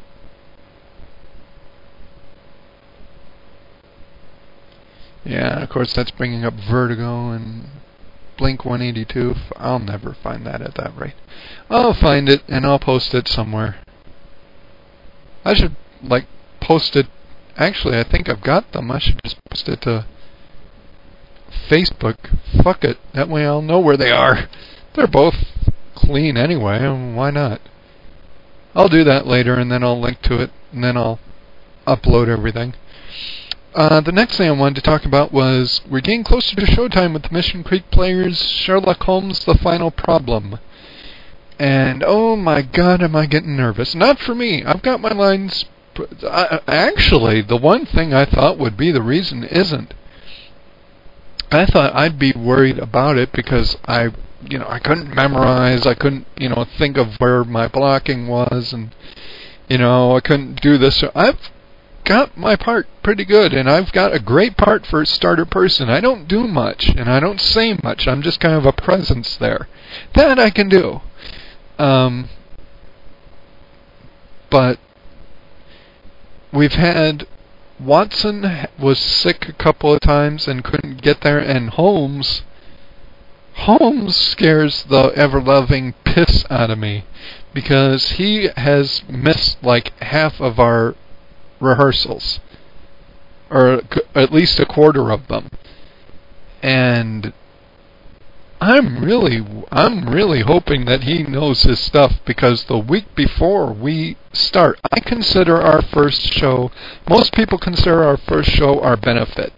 yeah, of course that's bringing up Vertigo and Blink one eighty-two. I'll never find that at that rate. I'll find it, and I'll post it somewhere. I should, like, post it... Actually, I think I've got them. I should just post it to Facebook. Fuck it. That way I'll know where they are. They're both clean anyway. Why not? I'll do that later, and then I'll link to it, and then I'll upload everything. Uh, the next thing I wanted to talk about was we're getting closer to showtime with the Mission Creek players. Sherlock Holmes: The Final Problem. And oh my god, am I getting nervous. Not for me. I've got my lines... I, actually, the one thing I thought would be the reason isn't. I thought I'd be worried about it because I, you know, I couldn't memorize, I couldn't, you know, think of where my blocking was, and, you know, I couldn't do this. So I've got my part pretty good, and I've got a great part for a starter person. I don't do much, and I don't say much. I'm just kind of a presence there. That I can do. Um, but we've had... Watson was sick a couple of times and couldn't get there, and Holmes... Holmes scares the ever-loving piss out of me, because he has missed like half of our rehearsals, or at least a quarter of them. And I'm really, I'm really hoping that he knows his stuff, because the week before we start, I consider our first show, most people consider our first show our benefit.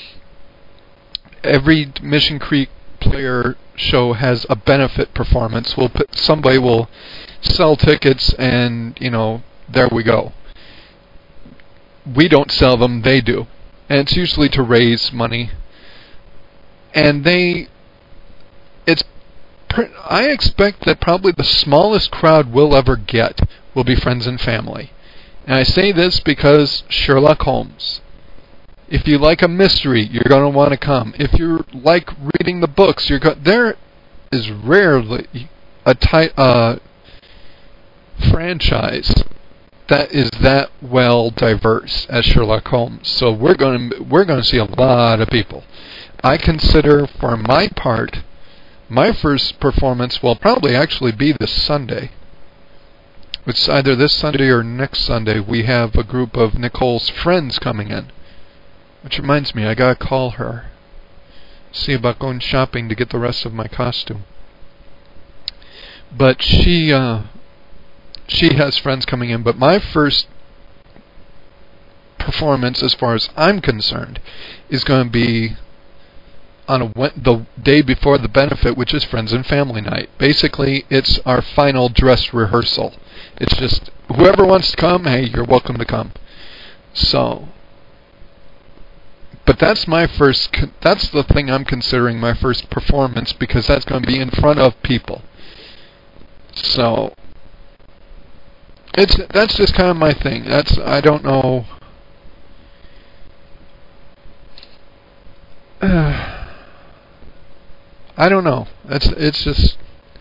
Every Mission Creek player show has a benefit performance. We'll put, somebody will sell tickets, and, you know, there we go. We don't sell them, they do. And it's usually to raise money. And they... It's. I expect that probably the smallest crowd we'll ever get will be friends and family. And I say this because Sherlock Holmes. If you like a mystery, you're going to want to come. If you like reading the books, you're go- there is rarely a ty- uh, franchise that is that well diverse as Sherlock Holmes. So we're going to we're going to see a lot of people. I consider, for my part, my first performance will probably actually be this Sunday. It's either this Sunday or next Sunday. We have a group of Nicole's friends coming in. Which reminds me, I gotta call her. See about going shopping to get the rest of my costume. But she, uh, she has friends coming in. But my first performance, as far as I'm concerned, is going to be on a, the day before the benefit, which is Friends and Family Night. Basically, it's our final dress rehearsal. It's just, whoever wants to come, hey, you're welcome to come. So, but that's my first, that's the thing I'm considering my first performance, because that's going to be in front of people. So, it's that's just kind of my thing. That's, I don't know. Uh, I don't know. It's it's just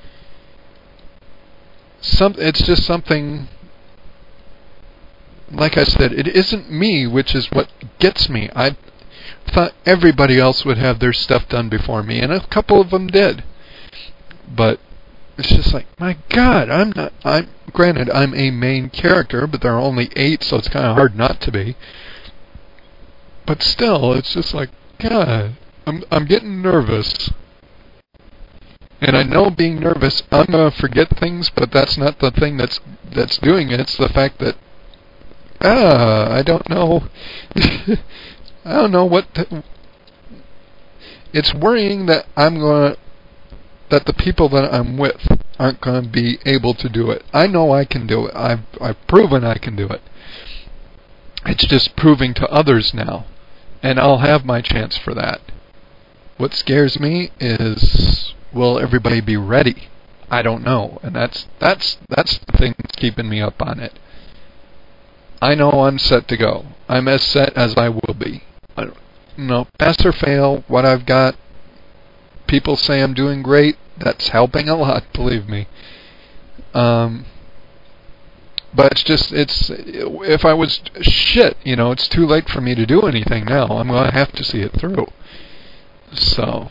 some. It's just something. Like I said, it isn't me, which is what gets me. I thought everybody else would have their stuff done before me, and a couple of them did. But it's just like, my God, I'm not. I'm granted, I'm a main character, but there are only eight, so it's kind of hard not to be. But still, it's just like, God, I'm I'm getting nervous. And I know being nervous, I'm gonna forget things, but that's not the thing that's that's doing it. It's the fact that ah, I don't know. I don't know what. To, it's worrying that I'm gonna that the people that I'm with aren't going to be able to do it. I know I can do it. I've I've proven I can do it. It's just proving to others now, and I'll have my chance for that. What scares me is, will everybody be ready? I don't know, and that's that's that's the thing that's keeping me up on it. I know I'm set to go. I'm as set as I will be. I don't, you know, pass or fail, what I've got. People say I'm doing great. That's helping a lot, believe me. Um, but it's just, it's, if I was shit, you know, it's too late for me to do anything now. I'm going to have to see it through. So,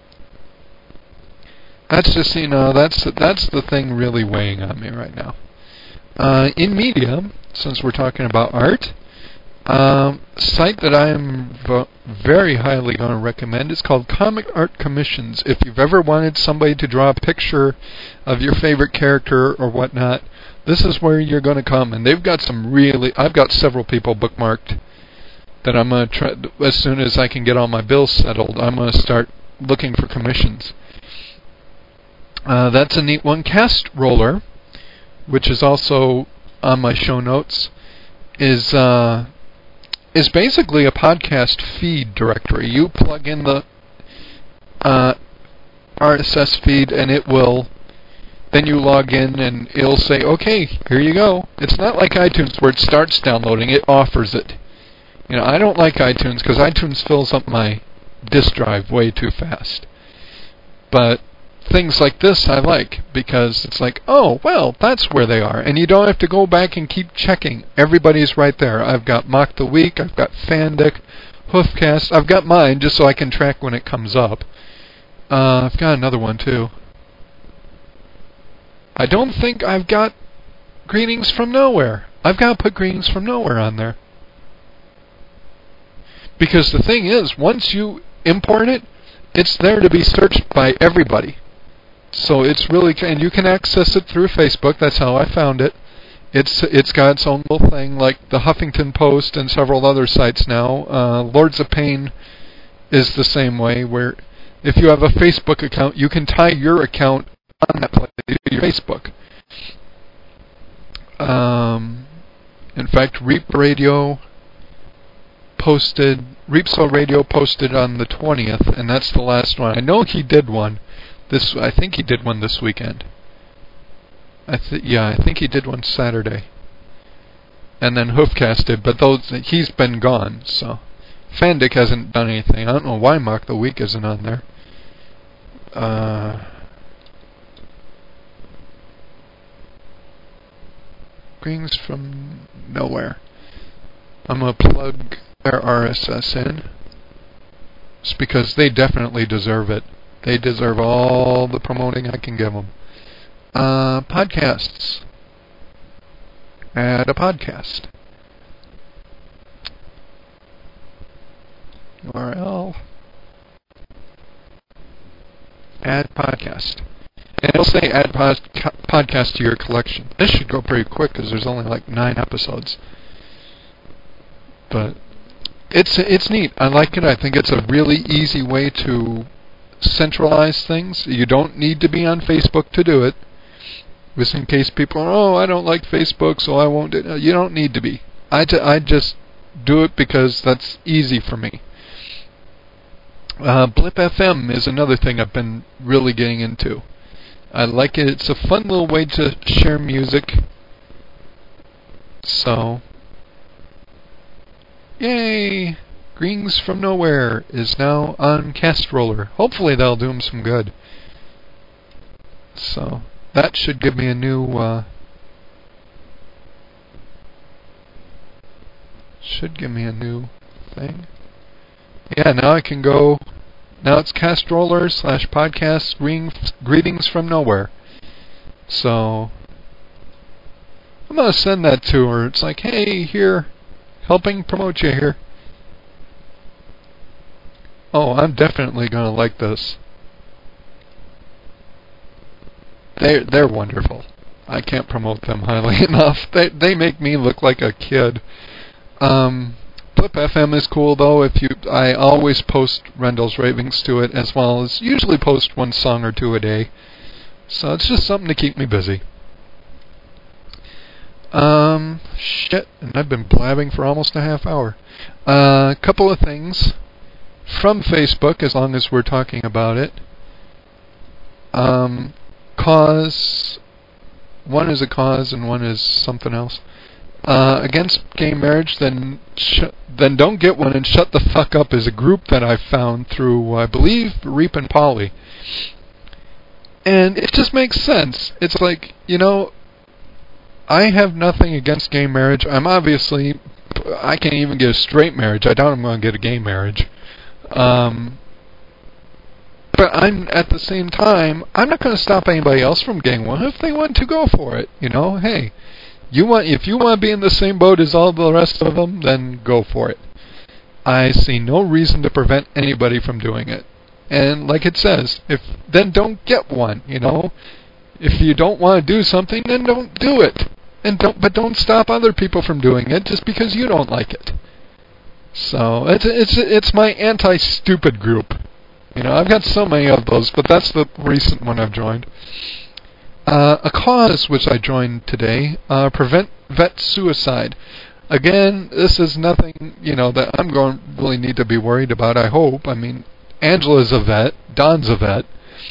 that's just, you know, that's, that's the thing really weighing on me right now. Uh, in media, since we're talking about art, Um, site that I am v- very highly going to recommend is called Comic Art Commissions. If you've ever wanted somebody to draw a picture of your favorite character or whatnot, this is where you're going to come. And they've got some really... I've got several people bookmarked that I'm going to try... As soon as I can get all my bills settled, I'm going to start looking for commissions. Uh, that's a neat one. Cast Roller, which is also on my show notes, is... Uh, is basically a podcast feed directory. You plug in the uh, R S S feed and it will, then you log in and it'll say, okay, here you go. It's not like iTunes where it starts downloading, it offers it. You know, I don't like iTunes because iTunes fills up my disk drive way too fast. But things like this I like, because it's like, oh, well, that's where they are. And you don't have to go back and keep checking. Everybody's right there. I've got Mock the Week, I've got Fandic, Hoofcast. I've got mine just so I can track when it comes up. Uh, I've got another one, too. I don't think I've got Greetings from Nowhere. I've got to put Greetings from Nowhere on there. Because the thing is, once you import it, it's there to be searched by everybody. So it's really, and you can access it through Facebook. That's how I found it. It's it's got its own little thing, like the Huffington Post and several other sites now. Uh, Lords of Pain is the same way, where if you have a Facebook account, you can tie your account on that place to your Facebook. Um, in fact, Reap Radio posted, Reapso Radio posted on the twentieth, and that's the last one. I know he did one. This, I think he did one this weekend. I th- yeah, I think he did one Saturday. And then Hoofcast did, but those he's been gone, so Fandic hasn't done anything. I don't know why Mock the Week isn't on there. Uh, Greetings from Nowhere. I'm gonna plug their R S S in. It's because they definitely deserve it. They deserve all the promoting I can give them. Uh, podcasts. Add a podcast. U R L. Add podcast. And it'll say add pod- podcast to your collection. This should go pretty quick because there's only like nine episodes. But it's it's neat. I like it. I think it's a really easy way to centralize things. You don't need to be on Facebook to do it. Just in case people are, oh, I don't like Facebook, so I won't do it. You don't need to be. I, t- I just do it because that's easy for me. Uh, Blip F M is another thing I've been really getting into. I like it. It's a fun little way to share music. So, yay! Greetings from Nowhere is now on Castroller. Hopefully that'll do him some good. So, that should give me a new, uh... should give me a new thing. Yeah, now I can go... Now it's Castroller slash podcast Greetings from Nowhere. So... I'm gonna send that to her. It's like, hey, here, helping promote you here. Oh, I'm definitely gonna like this. They they're wonderful. I can't promote them highly enough. They they make me look like a kid. Um, Flip F M is cool though. If you, I always post Rendell's Ravings to it, as well as usually post one song or two a day. So it's just something to keep me busy. Um, shit, and I've been blabbing for almost a half hour. A uh, couple of things from Facebook, as long as we're talking about it. Um, cause, one is a cause and one is something else. Uh, against gay marriage, then sh- then don't get one and shut the fuck up is a group that I found through, I believe, Reap and Polly. And it just makes sense. It's like, you know, I have nothing against gay marriage. I'm obviously, I can't even get a straight marriage. I doubt I'm going to get a gay marriage. Um, but I'm, at the same time, I'm not going to stop anybody else from getting one. If they want to, go for it. You know, hey, you want, if you want to be in the same boat as all the rest of them, then go for it. I see no reason to prevent anybody from doing it. And like it says, if then don't get one, you know. If you don't want to do something, then don't do it. And don't, but don't stop other people from doing it just because you don't like it. So it's it's it's my anti-stupid group. You know, I've got so many of those, but that's the recent one I've joined. Uh, a cause which I joined today: uh, prevent vet suicide. Again, this is nothing, you know, that I'm going to really need to be worried about. I hope. I mean, Angela's a vet, Don's a vet.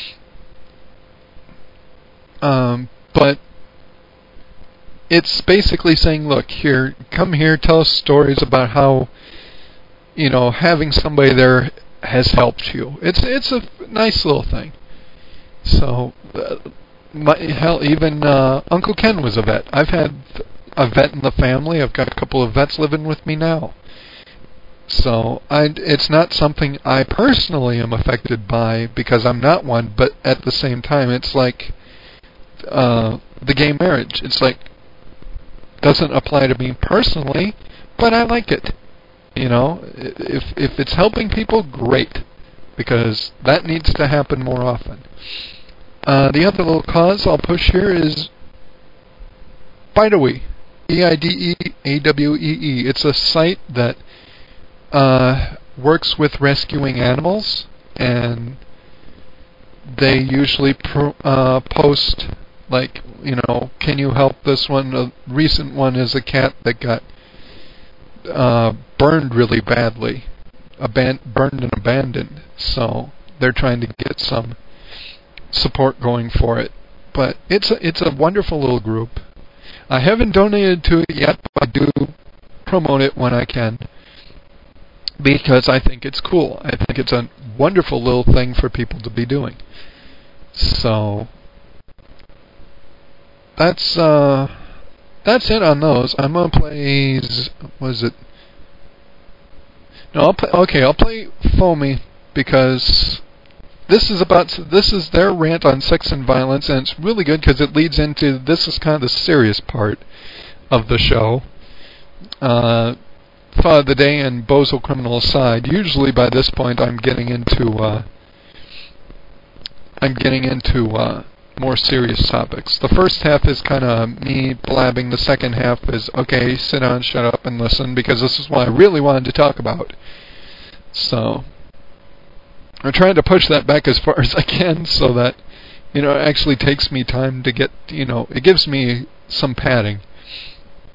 Um, but it's basically saying, look, here, come here, tell us stories about how, you know, having somebody there has helped you. It's it's a nice little thing. So, uh, my, hell, even uh, Uncle Ken was a vet. I've had a vet in the family. I've got a couple of vets living with me now. So, I, it's not something I personally am affected by because I'm not one, but at the same time, it's like... Uh, the gay marriage. It's like, doesn't apply to me personally, but I like it. You know, if if it's helping people, great, because that needs to happen more often. Uh, the other little cause I'll push here is Bideawee, E I D E A W E E. It's a site that uh, works with rescuing animals, and they usually pro- uh, post, like, you know, can you help this one? A recent one is a cat that got uh, burned really badly, aban- burned and abandoned. So they're trying to get some support going for it. But it's a, it's a wonderful little group. I haven't donated to it yet, but I do promote it when I can, because I think it's cool. I think it's a wonderful little thing for people to be doing. So that's uh, that's it on those. I'm gonna play. Was it? No, I'll play. Okay, I'll play Foamy because this is about. This is their rant on sex and violence, and it's really good because it leads into. This is kind of the serious part of the show. Uh, Thought of the day and Bozo Criminal aside. Usually by this point, I'm getting into. Uh, I'm getting into uh, more serious topics. The first half is kind of me blabbing. The second half is, okay, sit down, shut up, and listen, because this is what I really wanted to talk about. So, I'm trying to push that back as far as I can so that, you know, it actually takes me time to get, you know, it gives me some padding.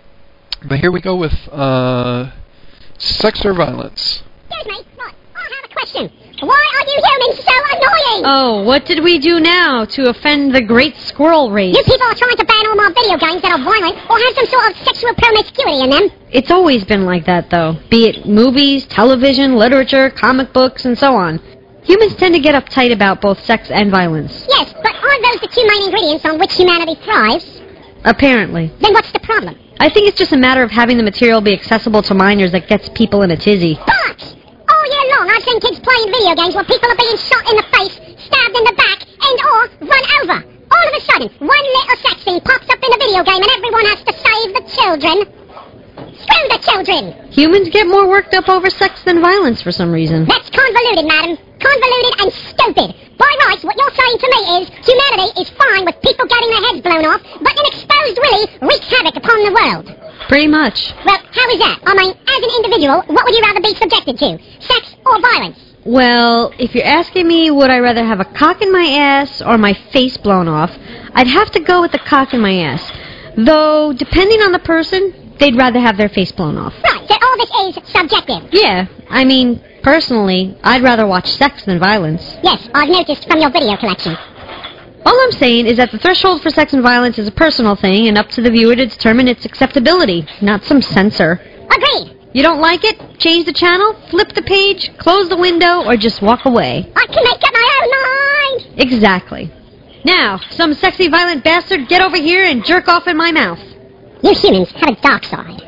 But here we go with uh, sex or violence. Excuse me, look, I have a question. Why are you humans so annoying? Oh, what did we do now to offend the great squirrel race? You people are trying to ban all my video games that are violent or have some sort of sexual promiscuity in them. It's always been like that, though. Be it movies, television, literature, comic books, and so on. Humans tend to get uptight about both sex and violence. Yes, but aren't those the two main ingredients on which humanity thrives? Apparently. Then what's the problem? I think it's just a matter of having the material be accessible to minors that gets people in a tizzy. Bollocks! All year long, I've seen kids playing video games where people are being shot in the face, stabbed in the back, and or run over. All of a sudden, one little sex scene pops up in a video game and everyone has to save the children. Screw the children! Humans get more worked up over sex than violence for some reason. That's convoluted, madam. Convoluted and stupid. By rights, what you're saying to me is humanity is fine with people getting their heads blown off, but an exposed willy wreaks havoc upon the world. Pretty much. Well, how is that? I mean, as an individual, what would you rather be subjected to? Sex or violence? Well, if you're asking me would I rather have a cock in my ass or my face blown off, I'd have to go with the cock in my ass. Though, depending on the person, they'd rather have their face blown off. Right, so all this is subjective. Yeah, I mean, personally, I'd rather watch sex than violence. Yes, I've noticed from your video collection. All I'm saying is that the threshold for sex and violence is a personal thing, and up to the viewer to determine its acceptability, not some censor. Agreed. You don't like it? Change the channel, flip the page, close the window, or just walk away. I can make up my own mind. Exactly. Now, some sexy violent bastard, get over here and jerk off in my mouth. You humans have a dark side.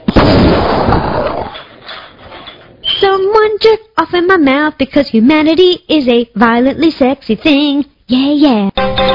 Someone jerk off in my mouth because humanity is a violently sexy thing. Yeah, yeah.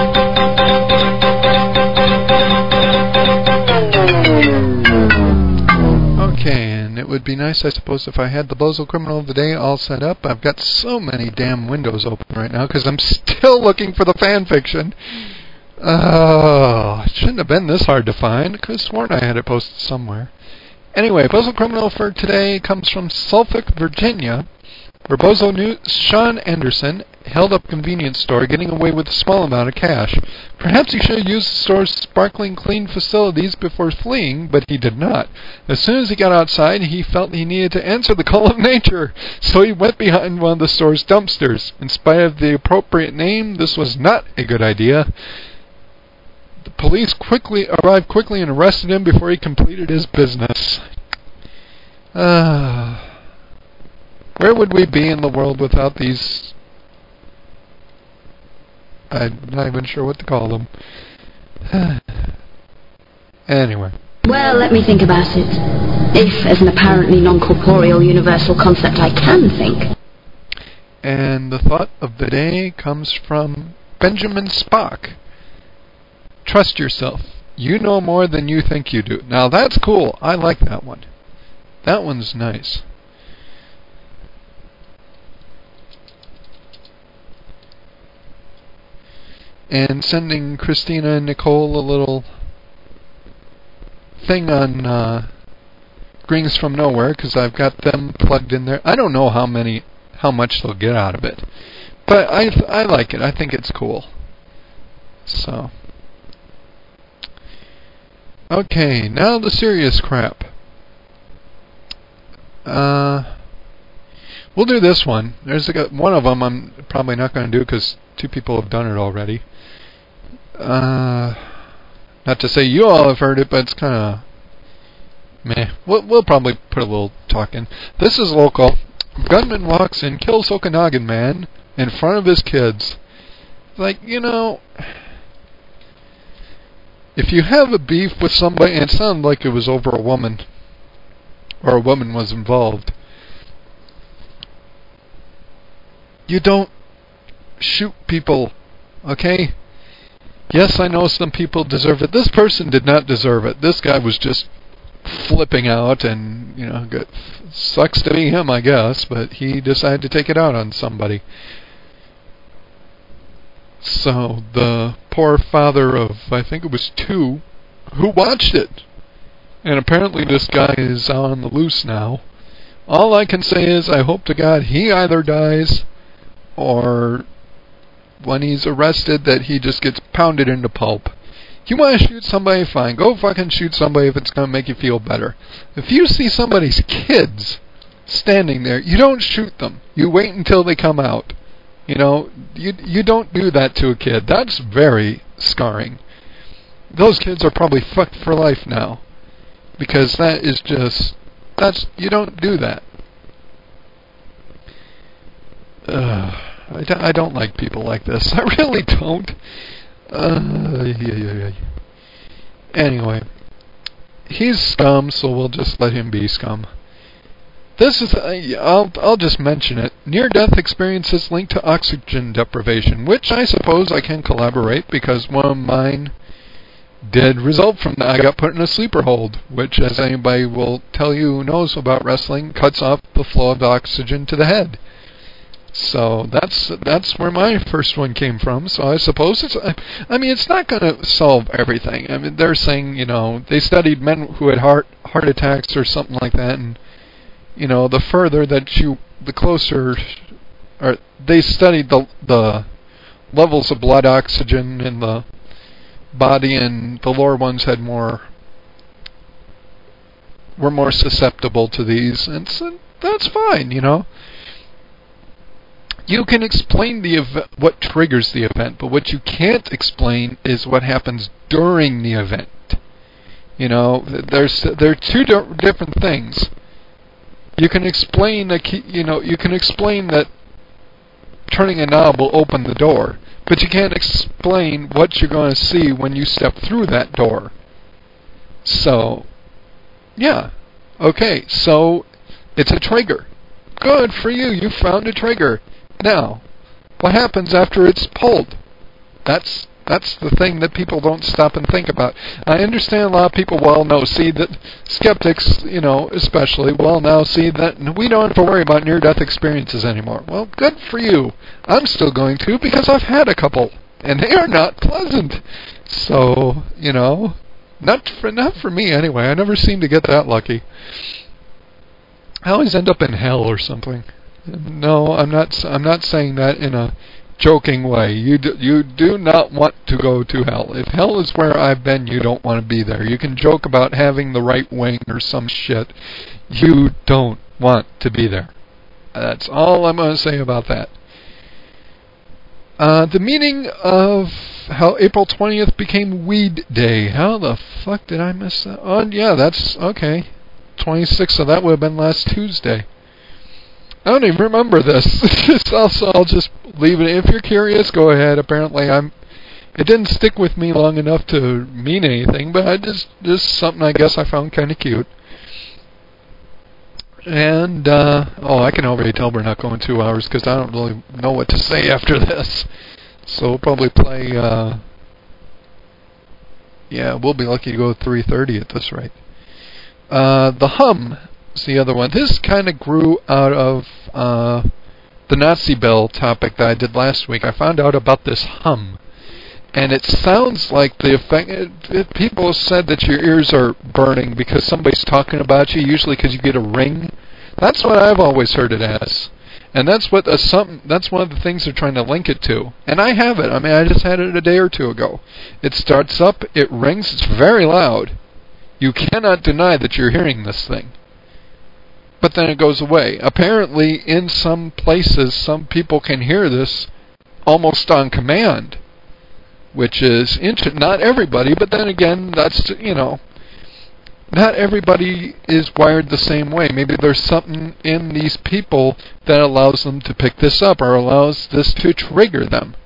Okay, and it would be nice, I suppose, if I had the Bozo Criminal of the Day all set up. I've got so many damn windows open right now because I'm still looking for the fan fiction. Oh, it shouldn't have been this hard to find. I could have sworn I had it posted somewhere. Anyway, Bozo Criminal for today comes from Suffolk, Virginia, where Bozo knew Sean Anderson held up a convenience store getting away with a small amount of cash. Perhaps he should have used the store's sparkling clean facilities before fleeing, but he did not. As soon as he got outside, he felt he needed to answer the call of nature, so he went behind one of the store's dumpsters. In spite of the appropriate name, this was not a good idea. The police quickly arrived quickly and arrested him before he completed his business. Uh, where would we be in the world without these... I'm not even sure what to call them. Anyway. Well, let me think about it. If, as an apparently non-corporeal universal concept, I can think. And the thought of the day comes from Benjamin Spock. Trust yourself. You know more than you think you do. Now that's cool. I like that one. That one's nice. And sending Christina and Nicole a little thing on uh, Greens from Nowhere, because I've got them plugged in there. I don't know how many, how much they'll get out of it, but I I like it. I think it's cool. So, okay, now the serious crap. Uh, we'll do this one. There's a, one of them I'm probably not going to do because two people have done it already. Uh, not to say you all have heard it, but it's kind of meh. We'll, we'll probably put a little talk in. This is local. Gunman walks in, kills Okanagan man in front of his kids. Like, you know, if you have a beef with somebody, and it sounded like it was over a woman, or a woman was involved, you don't shoot people, okay? Yes, I know some people deserve it. This person did not deserve it. This guy was just flipping out, and, you know, good, sucks to be him, I guess, but he decided to take it out on somebody. So, the poor father of, I think it was two, who watched it. And apparently this guy is on the loose now. All I can say is I hope to God he either dies, or when he's arrested that he just gets pounded into pulp. If you want to shoot somebody, fine. Go fucking shoot somebody if it's going to make you feel better. If you see somebody's kids standing there. You don't shoot them. You wait until they come out. You know, you you don't do that to a kid. That's very scarring. Those kids are probably fucked for life now. Because that is just, that's, you don't do that. Uh, I, don't, I don't like people like this. I really don't. Uh, yeah, yeah, yeah. Anyway. He's scum, so we'll just let him be scum. This is, uh, I'll, I'll just mention it. Near-death experiences linked to oxygen deprivation, which I suppose I can collaborate because one of mine did result from that. I got put in a sleeper hold, which, as anybody will tell you who knows about wrestling, cuts off the flow of oxygen to the head. So that's that's where my first one came from. So I suppose it's, I mean, it's not going to solve everything. I mean, they're saying, you know, they studied men who had heart heart attacks or something like that, and you know, the further that you, the closer, or they studied the the levels of blood oxygen in the body, and the lower ones had more, were more susceptible to these, and so that's fine, you know. You can explain the ev- what triggers the event, but what you can't explain is what happens during the event. You know, there's there are two di- different things. You can explain a key, you know, you can explain that turning a knob will open the door, but you can't explain what you're going to see when you step through that door. So, yeah, okay, so it's a trigger. Good for you, you found a trigger. Now, what happens after it's pulled? That's that's the thing that people don't stop and think about. I understand a lot of people well know, see that skeptics, you know, especially, well now see that we don't have to worry about near-death experiences anymore. Well, good for you. I'm still going to because I've had a couple, and they are not pleasant. So, you know, not for not for me anyway. I never seem to get that lucky. I always end up in hell or something. No, I'm not. I'm not saying that in a joking way. You do, you do not want to go to hell. If hell is where I've been, you don't want to be there. You can joke about having the right wing or some shit. You don't want to be there. That's all I'm going to say about that. Uh, the meaning of how April twentieth became Weed Day. How the fuck did I miss that? Oh, yeah, that's okay. twenty-sixth of that would have been last Tuesday. I don't even remember this. Also, I'll just leave it. If you're curious, go ahead. Apparently, I'm. It didn't stick with me long enough to mean anything, but I just just something I guess I found kind of cute. And uh, oh, I can already tell we're not going two hours because I don't really know what to say after this. So we'll probably play. Uh, yeah, we'll be lucky to go three thirty at this rate. Uh, the Hum. The other one. This kind of grew out of uh, the Nazi Bell topic that I did last week. I found out about this hum, and it sounds like the effect. It, it, people have said that your ears are burning because somebody's talking about you. Usually, because you get a ring. That's what I've always heard it as, and that's what uh, some. That's one of the things they're trying to link it to. And I have it. I mean, I just had it a day or two ago. It starts up. It rings. It's very loud. You cannot deny that you're hearing this thing. But then it goes away. Apparently, in some places, some people can hear this almost on command, which is inter- not everybody. But then again, that's, you know, not everybody is wired the same way. Maybe there's something in these people that allows them to pick this up or allows this to trigger them.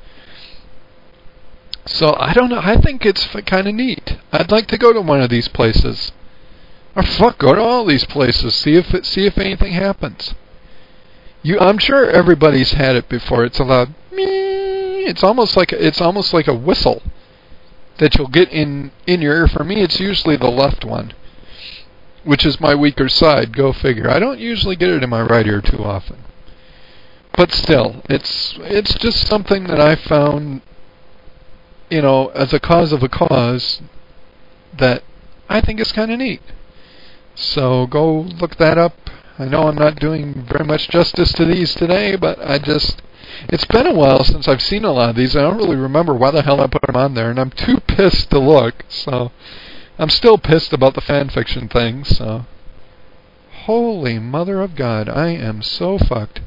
So I don't know. I think it's kind of neat. I'd like to go to one of these places. Or fuck, go to all these places. See if it, see if anything happens. You, I'm sure everybody's had it before. It's a loud. It's almost like it's almost like a whistle that you'll get in in your ear. For me, it's usually the left one, which is my weaker side. Go figure. I don't usually get it in my right ear too often. But still, it's it's just something that I found, you know, as a cause of a cause that I think is kind of neat. So go look that up. I know I'm not doing very much justice to these today, but I just... It's been a while since I've seen a lot of these. I don't really remember why the hell I put them on there, and I'm too pissed to look. So I'm still pissed about the fan fiction thing, so... Holy mother of God, I am so fucked.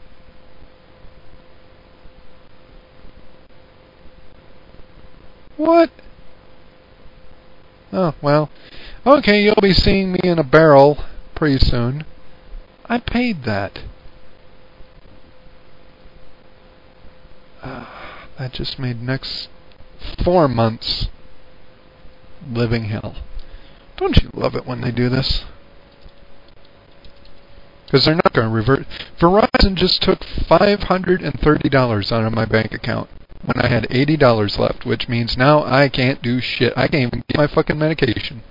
What? Oh, well. Okay, you'll be seeing me in a barrel pretty soon. I paid that. Uh, that just made next four months living hell. Don't you love it when they do this? Because they're not going to revert. Verizon just took five hundred thirty dollars out of my bank account when I had eighty dollars left, which means now I can't do shit. I can't even get my fucking medication.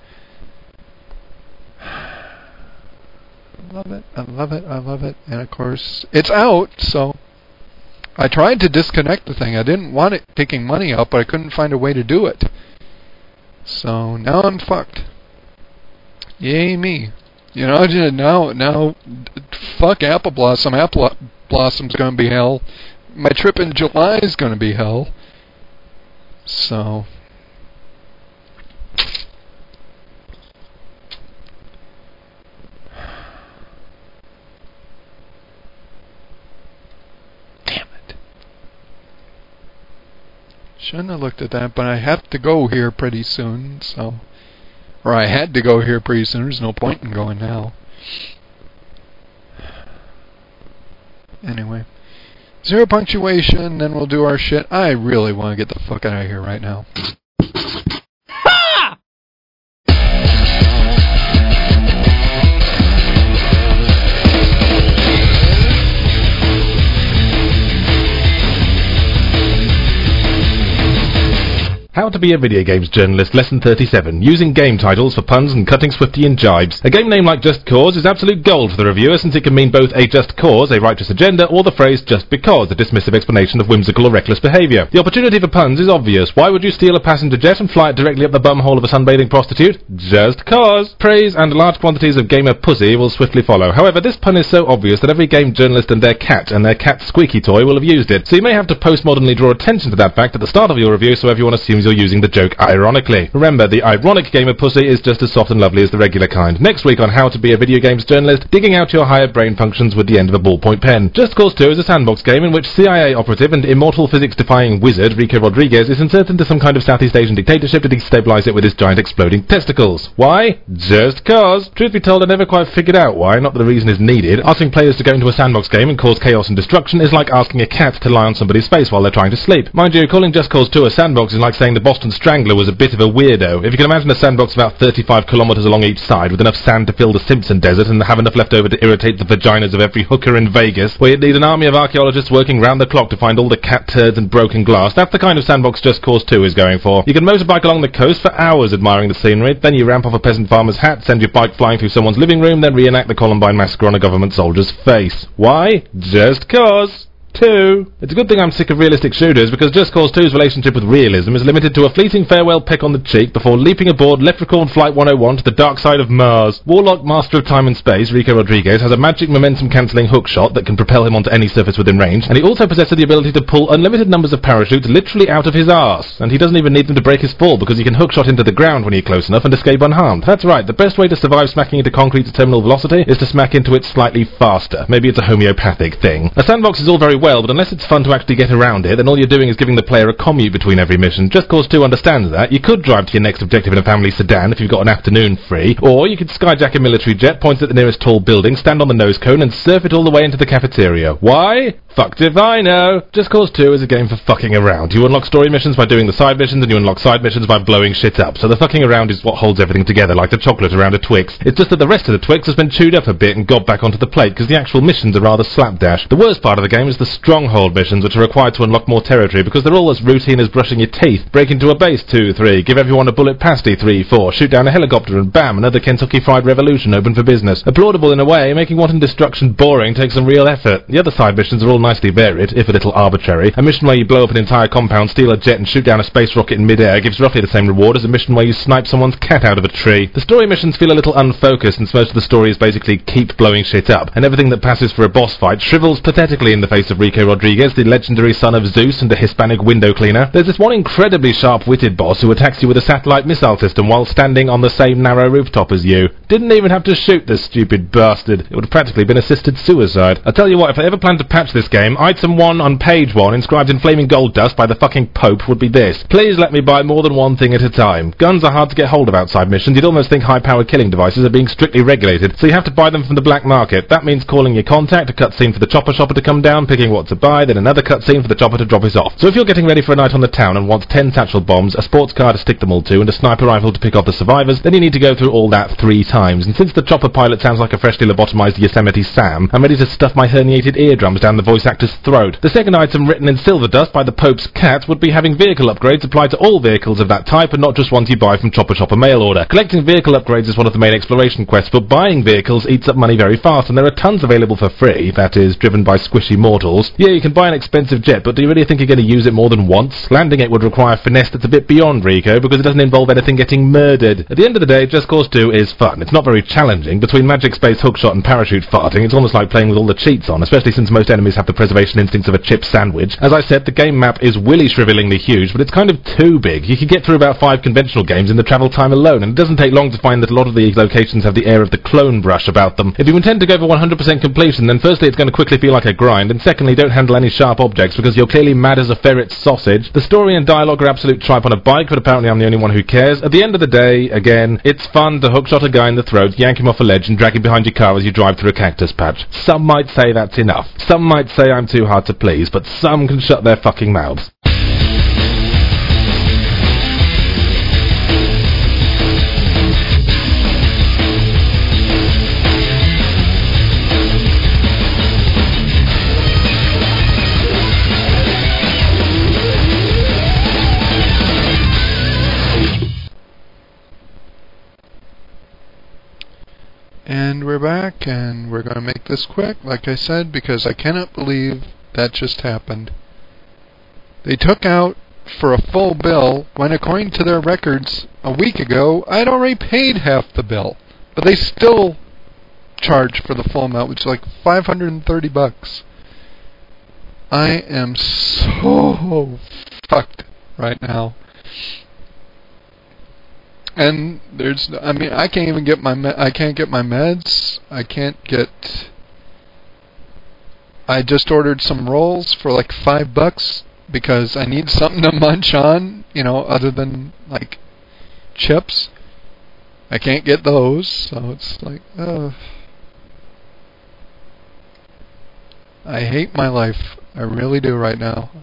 I love it, I love it, I love it. And of course, it's out, so I tried to disconnect the thing. I didn't want it taking money out, but I couldn't find a way to do it. So now I'm fucked. Yay me. You know, now, now, fuck Apple Blossom. Apple Blossom's gonna be hell. My trip in July is gonna be hell. So... Shouldn't have looked at that, but I have to go here pretty soon, so... Or I had to go here pretty soon, there's no point in going now. Anyway. Zero punctuation, then we'll do our shit. I really want to get the fuck out of here right now. How to be a video games journalist, lesson thirty-seven. Using game titles for puns and cutting Swiftian jibes. A game name like Just Cause is absolute gold for the reviewer, since it can mean both a just cause, a righteous agenda, or the phrase just because, a dismissive explanation of whimsical or reckless behaviour. The opportunity for puns is obvious. Why would you steal a passenger jet and fly it directly up the bumhole of a sunbathing prostitute? Just cause. Praise and large quantities of gamer pussy will swiftly follow. However, this pun is so obvious that every game journalist and their cat and their cat's squeaky toy will have used it. So you may have to postmodernly draw attention to that fact at the start of your review so everyone assumes you're using the joke ironically. Remember, the ironic gamer pussy is just as soft and lovely as the regular kind. Next week on How to Be a Video Games Journalist, digging out your higher brain functions with the end of a ballpoint pen. Just Cause two is a sandbox game in which C I A operative and immortal physics-defying wizard Rico Rodriguez is inserted into some kind of Southeast Asian dictatorship to destabilize it with his giant exploding testicles. Why? Just cause. Truth be told, I never quite figured out why, not that the reason is needed. Asking players to go into a sandbox game and cause chaos and destruction is like asking a cat to lie on somebody's face while they're trying to sleep. Mind you, calling Just Cause two a sandbox is like saying the Boston Strangler was a bit of a weirdo. If you can imagine a sandbox about thirty-five kilometres along each side with enough sand to fill the Simpson Desert and have enough left over to irritate the vaginas of every hooker in Vegas, where you'd need an army of archaeologists working round the clock to find all the cat turds and broken glass, that's the kind of sandbox Just Cause two is going for. You can motorbike along the coast for hours admiring the scenery, then you ramp off a peasant farmer's hat, send your bike flying through someone's living room, then reenact the Columbine massacre on a government soldier's face. Why? Just cause. Two. It's a good thing I'm sick of realistic shooters, because Just Cause two's relationship with realism is limited to a fleeting farewell peck on the cheek before leaping aboard Leprechaun Flight one oh one to the dark side of Mars. Warlock, master of time and space, Rico Rodriguez, has a magic momentum-cancelling hookshot that can propel him onto any surface within range, and he also possesses the ability to pull unlimited numbers of parachutes literally out of his arse, and he doesn't even need them to break his fall, because he can hookshot into the ground when you're close enough and escape unharmed. That's right, the best way to survive smacking into concrete at terminal velocity is to smack into it slightly faster. Maybe it's a homeopathic thing. A sandbox is all very well, but unless it's fun to actually get around it, then all you're doing is giving the player a commute between every mission. Just Cause two understands that. You could drive to your next objective in a family sedan if you've got an afternoon free, or you could skyjack a military jet, point at the nearest tall building, stand on the nose cone, and surf it all the way into the cafeteria. Why? Fucked if I know. Just Cause two is a game for fucking around. You unlock story missions by doing the side missions, and you unlock side missions by blowing shit up. So the fucking around is what holds everything together, like the chocolate around a Twix. It's just that the rest of the Twix has been chewed up a bit and gobbed back onto the plate, because the actual missions are rather slapdash. The worst part of the game is the stronghold missions, which are required to unlock more territory, because they're all as routine as brushing your teeth. Break into a base, two, three. Give everyone a bullet pasty, three, four. Shoot down a helicopter, and bam, another Kentucky Fried Revolution open for business. Applaudable in a way, making wanton destruction boring takes some real effort. The other side missions are all nicely varied, if a little arbitrary. A mission where you blow up an entire compound, steal a jet and shoot down a space rocket in mid-air gives roughly the same reward as a mission where you snipe someone's cat out of a tree. The story missions feel a little unfocused, since most of the story is basically keep blowing shit up, and everything that passes for a boss fight shrivels pathetically in the face of Rico Rodriguez, the legendary son of Zeus and a Hispanic window cleaner. There's this one incredibly sharp-witted boss who attacks you with a satellite missile system while standing on the same narrow rooftop as you. Didn't even have to shoot this stupid bastard. It would have practically been assisted suicide. I tell you what, if I ever plan to patch this game, item one on page one, inscribed in flaming gold dust by the fucking Pope, would be this. Please let me buy more than one thing at a time. Guns are hard to get hold of outside missions. You'd almost think high-powered killing devices are being strictly regulated, so you have to buy them from the black market. That means calling your contact, a cutscene for the chopper shopper to come down, picking what to buy, then another cutscene for the chopper to drop it off. So if you're getting ready for a night on the town and want ten satchel bombs, a sports car to stick them all to, and a sniper rifle to pick off the survivors, then you need to go through all that three times. And since the chopper pilot sounds like a freshly lobotomized Yosemite Sam, I'm ready to stuff my herniated eardrums down the voice actor's throat. The second item, written in silver dust by the Pope's cat, would be having vehicle upgrades apply to all vehicles of that type and not just ones you buy from Chopper Shopper mail order. Collecting vehicle upgrades is one of the main exploration quests, but buying vehicles eats up money very fast, and there are tons available for free, that is, driven by squishy mortals. Yeah, you can buy an expensive jet, but do you really think you're going to use it more than once? Landing it would require finesse that's a bit beyond Rico, because it doesn't involve anything getting murdered. At the end of the day, Just Cause two is fun. It's not very challenging. Between magic space hookshot and parachute farting, it's almost like playing with all the cheats on, especially since most enemies have the preservation instincts of a chip sandwich. As I said, the game map is willy shrivelingly huge, but it's kind of too big. You could get through about five conventional games in the travel time alone, and it doesn't take long to find that a lot of these locations have the air of the clone brush about them. If you intend to go for one hundred percent completion, then firstly it's going to quickly feel like a grind, and secondly don't handle any sharp objects because you're clearly mad as a ferret sausage. The story and dialogue are absolute tripe on a bike, but apparently I'm the only one who cares. At the end of the day, again, it's fun to hookshot a guy in the throat, yank him off a ledge and drag him behind your car as you drive through a cactus patch. Some might say that's enough. Some might say I'm too hard to please, but some can shut their fucking mouths. And we're back, and we're going to make this quick, like I said, because I cannot believe that just happened. They took out for a full bill when, according to their records a week ago, I'd already paid half the bill. But they still charged for the full amount, which is like five hundred thirty bucks. I am so fucked right now. And there's, I mean, I can't even get my, me- I can't get my meds. I can't get. I just ordered some rolls for like five bucks because I need something to munch on, you know, other than like chips. I can't get those, so it's like, ugh. I hate my life. I really do right now.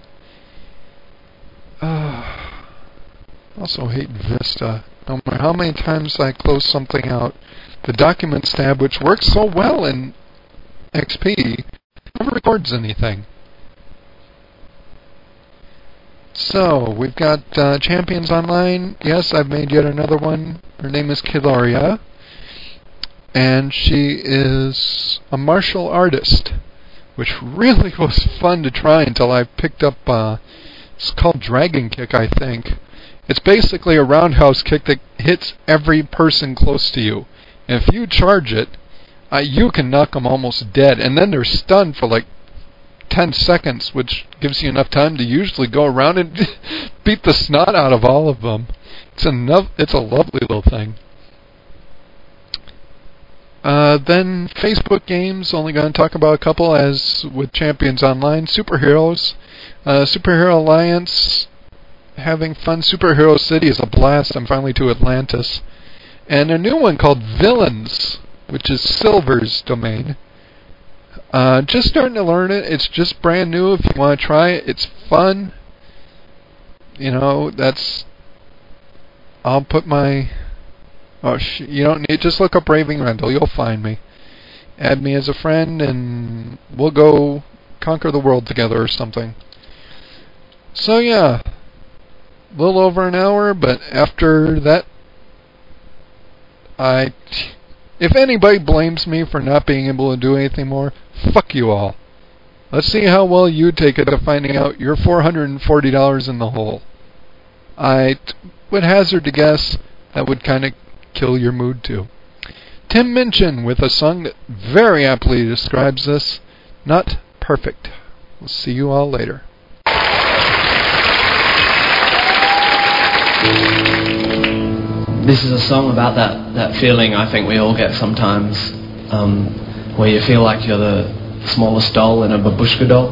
Uh, also hate Vista. No matter how many times I close something out, the Documents tab, which works so well in X P, never records anything. So, we've got uh, Champions Online. Yes, I've made yet another one. Her name is Kilaria. And she is a martial artist, which really was fun to try until I picked up, uh, it's called Dragon Kick, I think. It's basically a roundhouse kick that hits every person close to you. And if you charge it, uh, you can knock them almost dead. And then they're stunned for like ten seconds, which gives you enough time to usually go around and beat the snot out of all of them. It's a, no- it's a lovely little thing. Uh, then Facebook games, only going to talk about a couple as with Champions Online. Superheroes. Uh, Superhero Alliance. Having fun. Superhero City is a blast. I'm finally to Atlantis. And a new one called Villains, which is Silver's domain. Uh, just starting to learn it. It's just brand new. If you want to try it, it's fun. You know, that's... I'll put my... Oh, sh- you don't need... Just look up Raving Rendell. You'll find me. Add me as a friend, and we'll go conquer the world together or something. So, yeah. A little over an hour, but after that, I, if anybody blames me for not being able to do anything more, fuck you all. Let's see how well you take it to finding out you're four hundred forty dollars in the hole. I t- would hazard to guess that would kind of kill your mood too. Tim Minchin with a song that very aptly describes this, Not Perfect. We'll see you all later. This is a song about that, that feeling I think we all get sometimes, um, where you feel like you're the smallest doll in a babushka doll.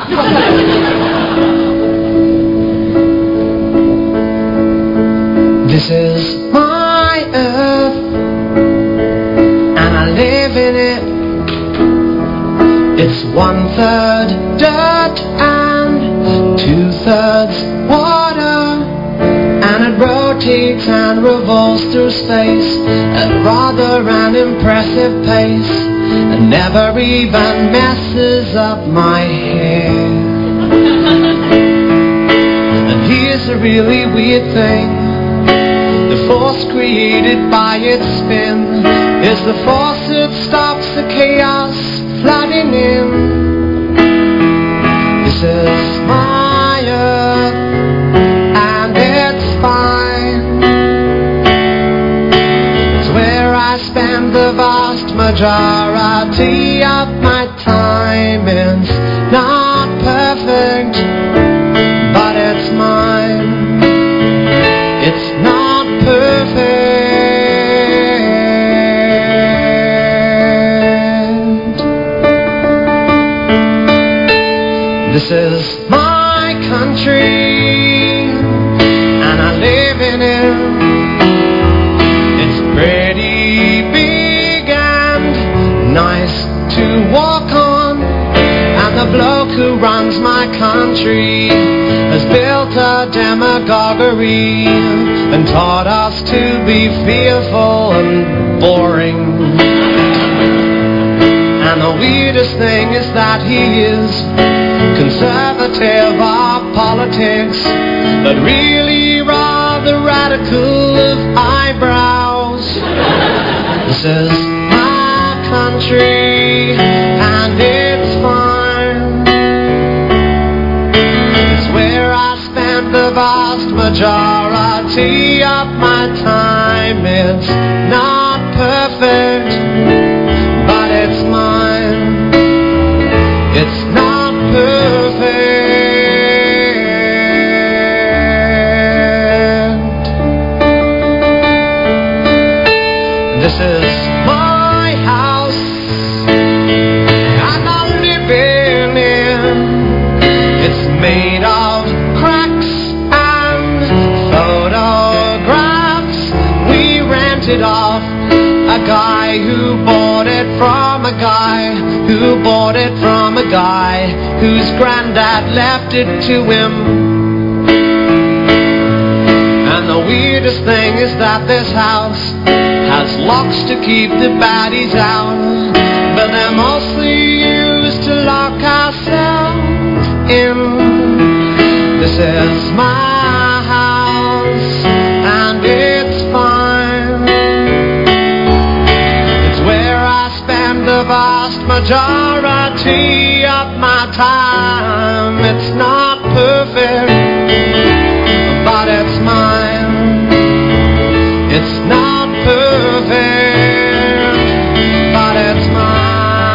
This is my earth, and I live in it. It's one third dirt and two thirds water, and it rotates and revolves through space at rather an impressive pace, and never even messes up my hair. And here's a really weird thing. The force created by its spin is the force that stops the chaos flooding in. This is my earth, and it's fine. It's where I spend the vast majority of my time. It's not perfect, but it's mine. It's not perfect. This is my country, and I live in it. It's pretty big and nice to walk on, and the bloke who runs my country has built a demagoguery and taught us to be fearful and boring. And the weirdest thing is that he is conservative of politics, but really rather radical of eyebrows. This is my country, and it's fine. It's where I spend the vast majority of my time. It's not perfect, but it's mine. It's not perfect. This is my house, and I'm living in. It's made of cracks and photographs we rented off a guy who bought it from a guy who bought it from a guy whose granddad left it to him. And the weirdest thing is that this house has locks to keep the baddies out, but they're mostly used to lock ourselves in. This is my house, and it's fine. It's where I spend the vast majority of my time. It's not perfect, but it's mine. It's not perfect, but it's mine.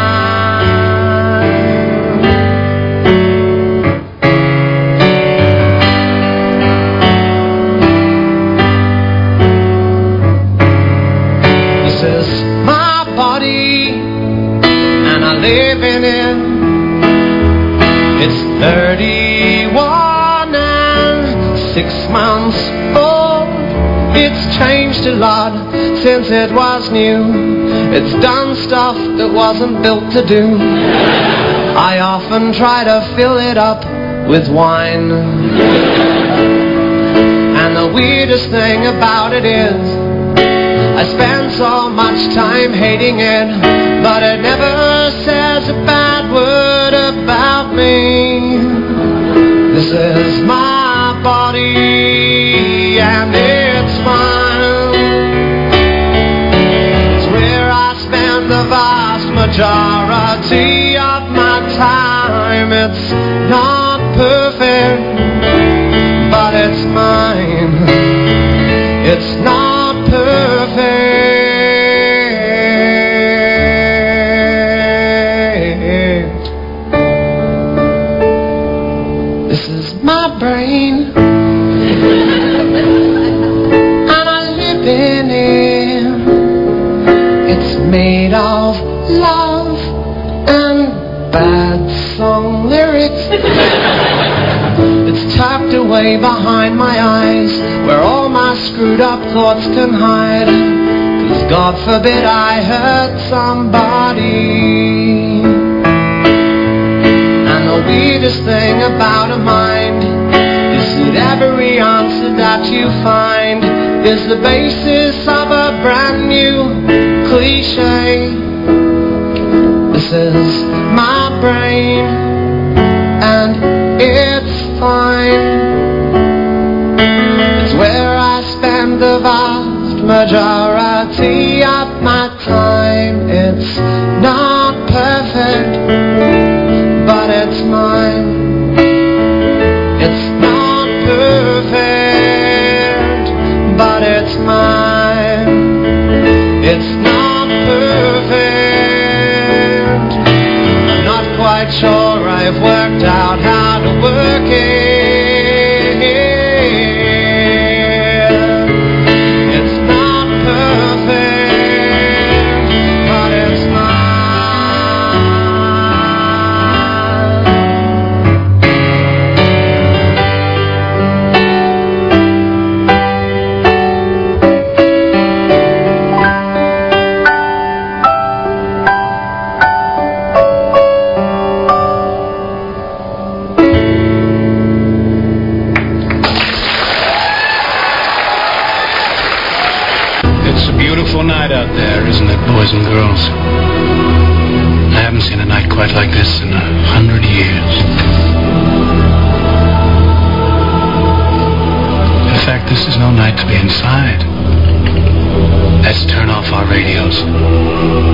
This is my body, and I live in it. It's thirty-one and six months old. It's changed a lot since it was new. It's done stuff that wasn't built to do. I often try to fill it up with wine. And the weirdest thing about it is I spend so much time hating it, but it never says a bad word about me. This is my body, and it's mine. It's where I spend the vast majority of my time. It's not perfect, but it's mine. It's not perfect. This is my brain, and I live in it. It's made of love and bad song lyrics. It's tucked away behind my eyes, where all my screwed up thoughts can hide. 'Cause God forbid I hurt somebody. And the weirdest thing about a mind is that every answer that you find is the basis of a brand new cliche. This is my brain, and it's fine. It's where I spend the vast majority of my time. It's not perfect, but it's mine. It's not perfect, but it's mine. It's not perfect. I'm not quite sure I've worked out how to work it. It's not perfect, but it's Night out there, isn't it, boys and girls? I haven't seen a night quite like this in a hundred years. In fact, this is no night to be inside. Let's turn off our radios.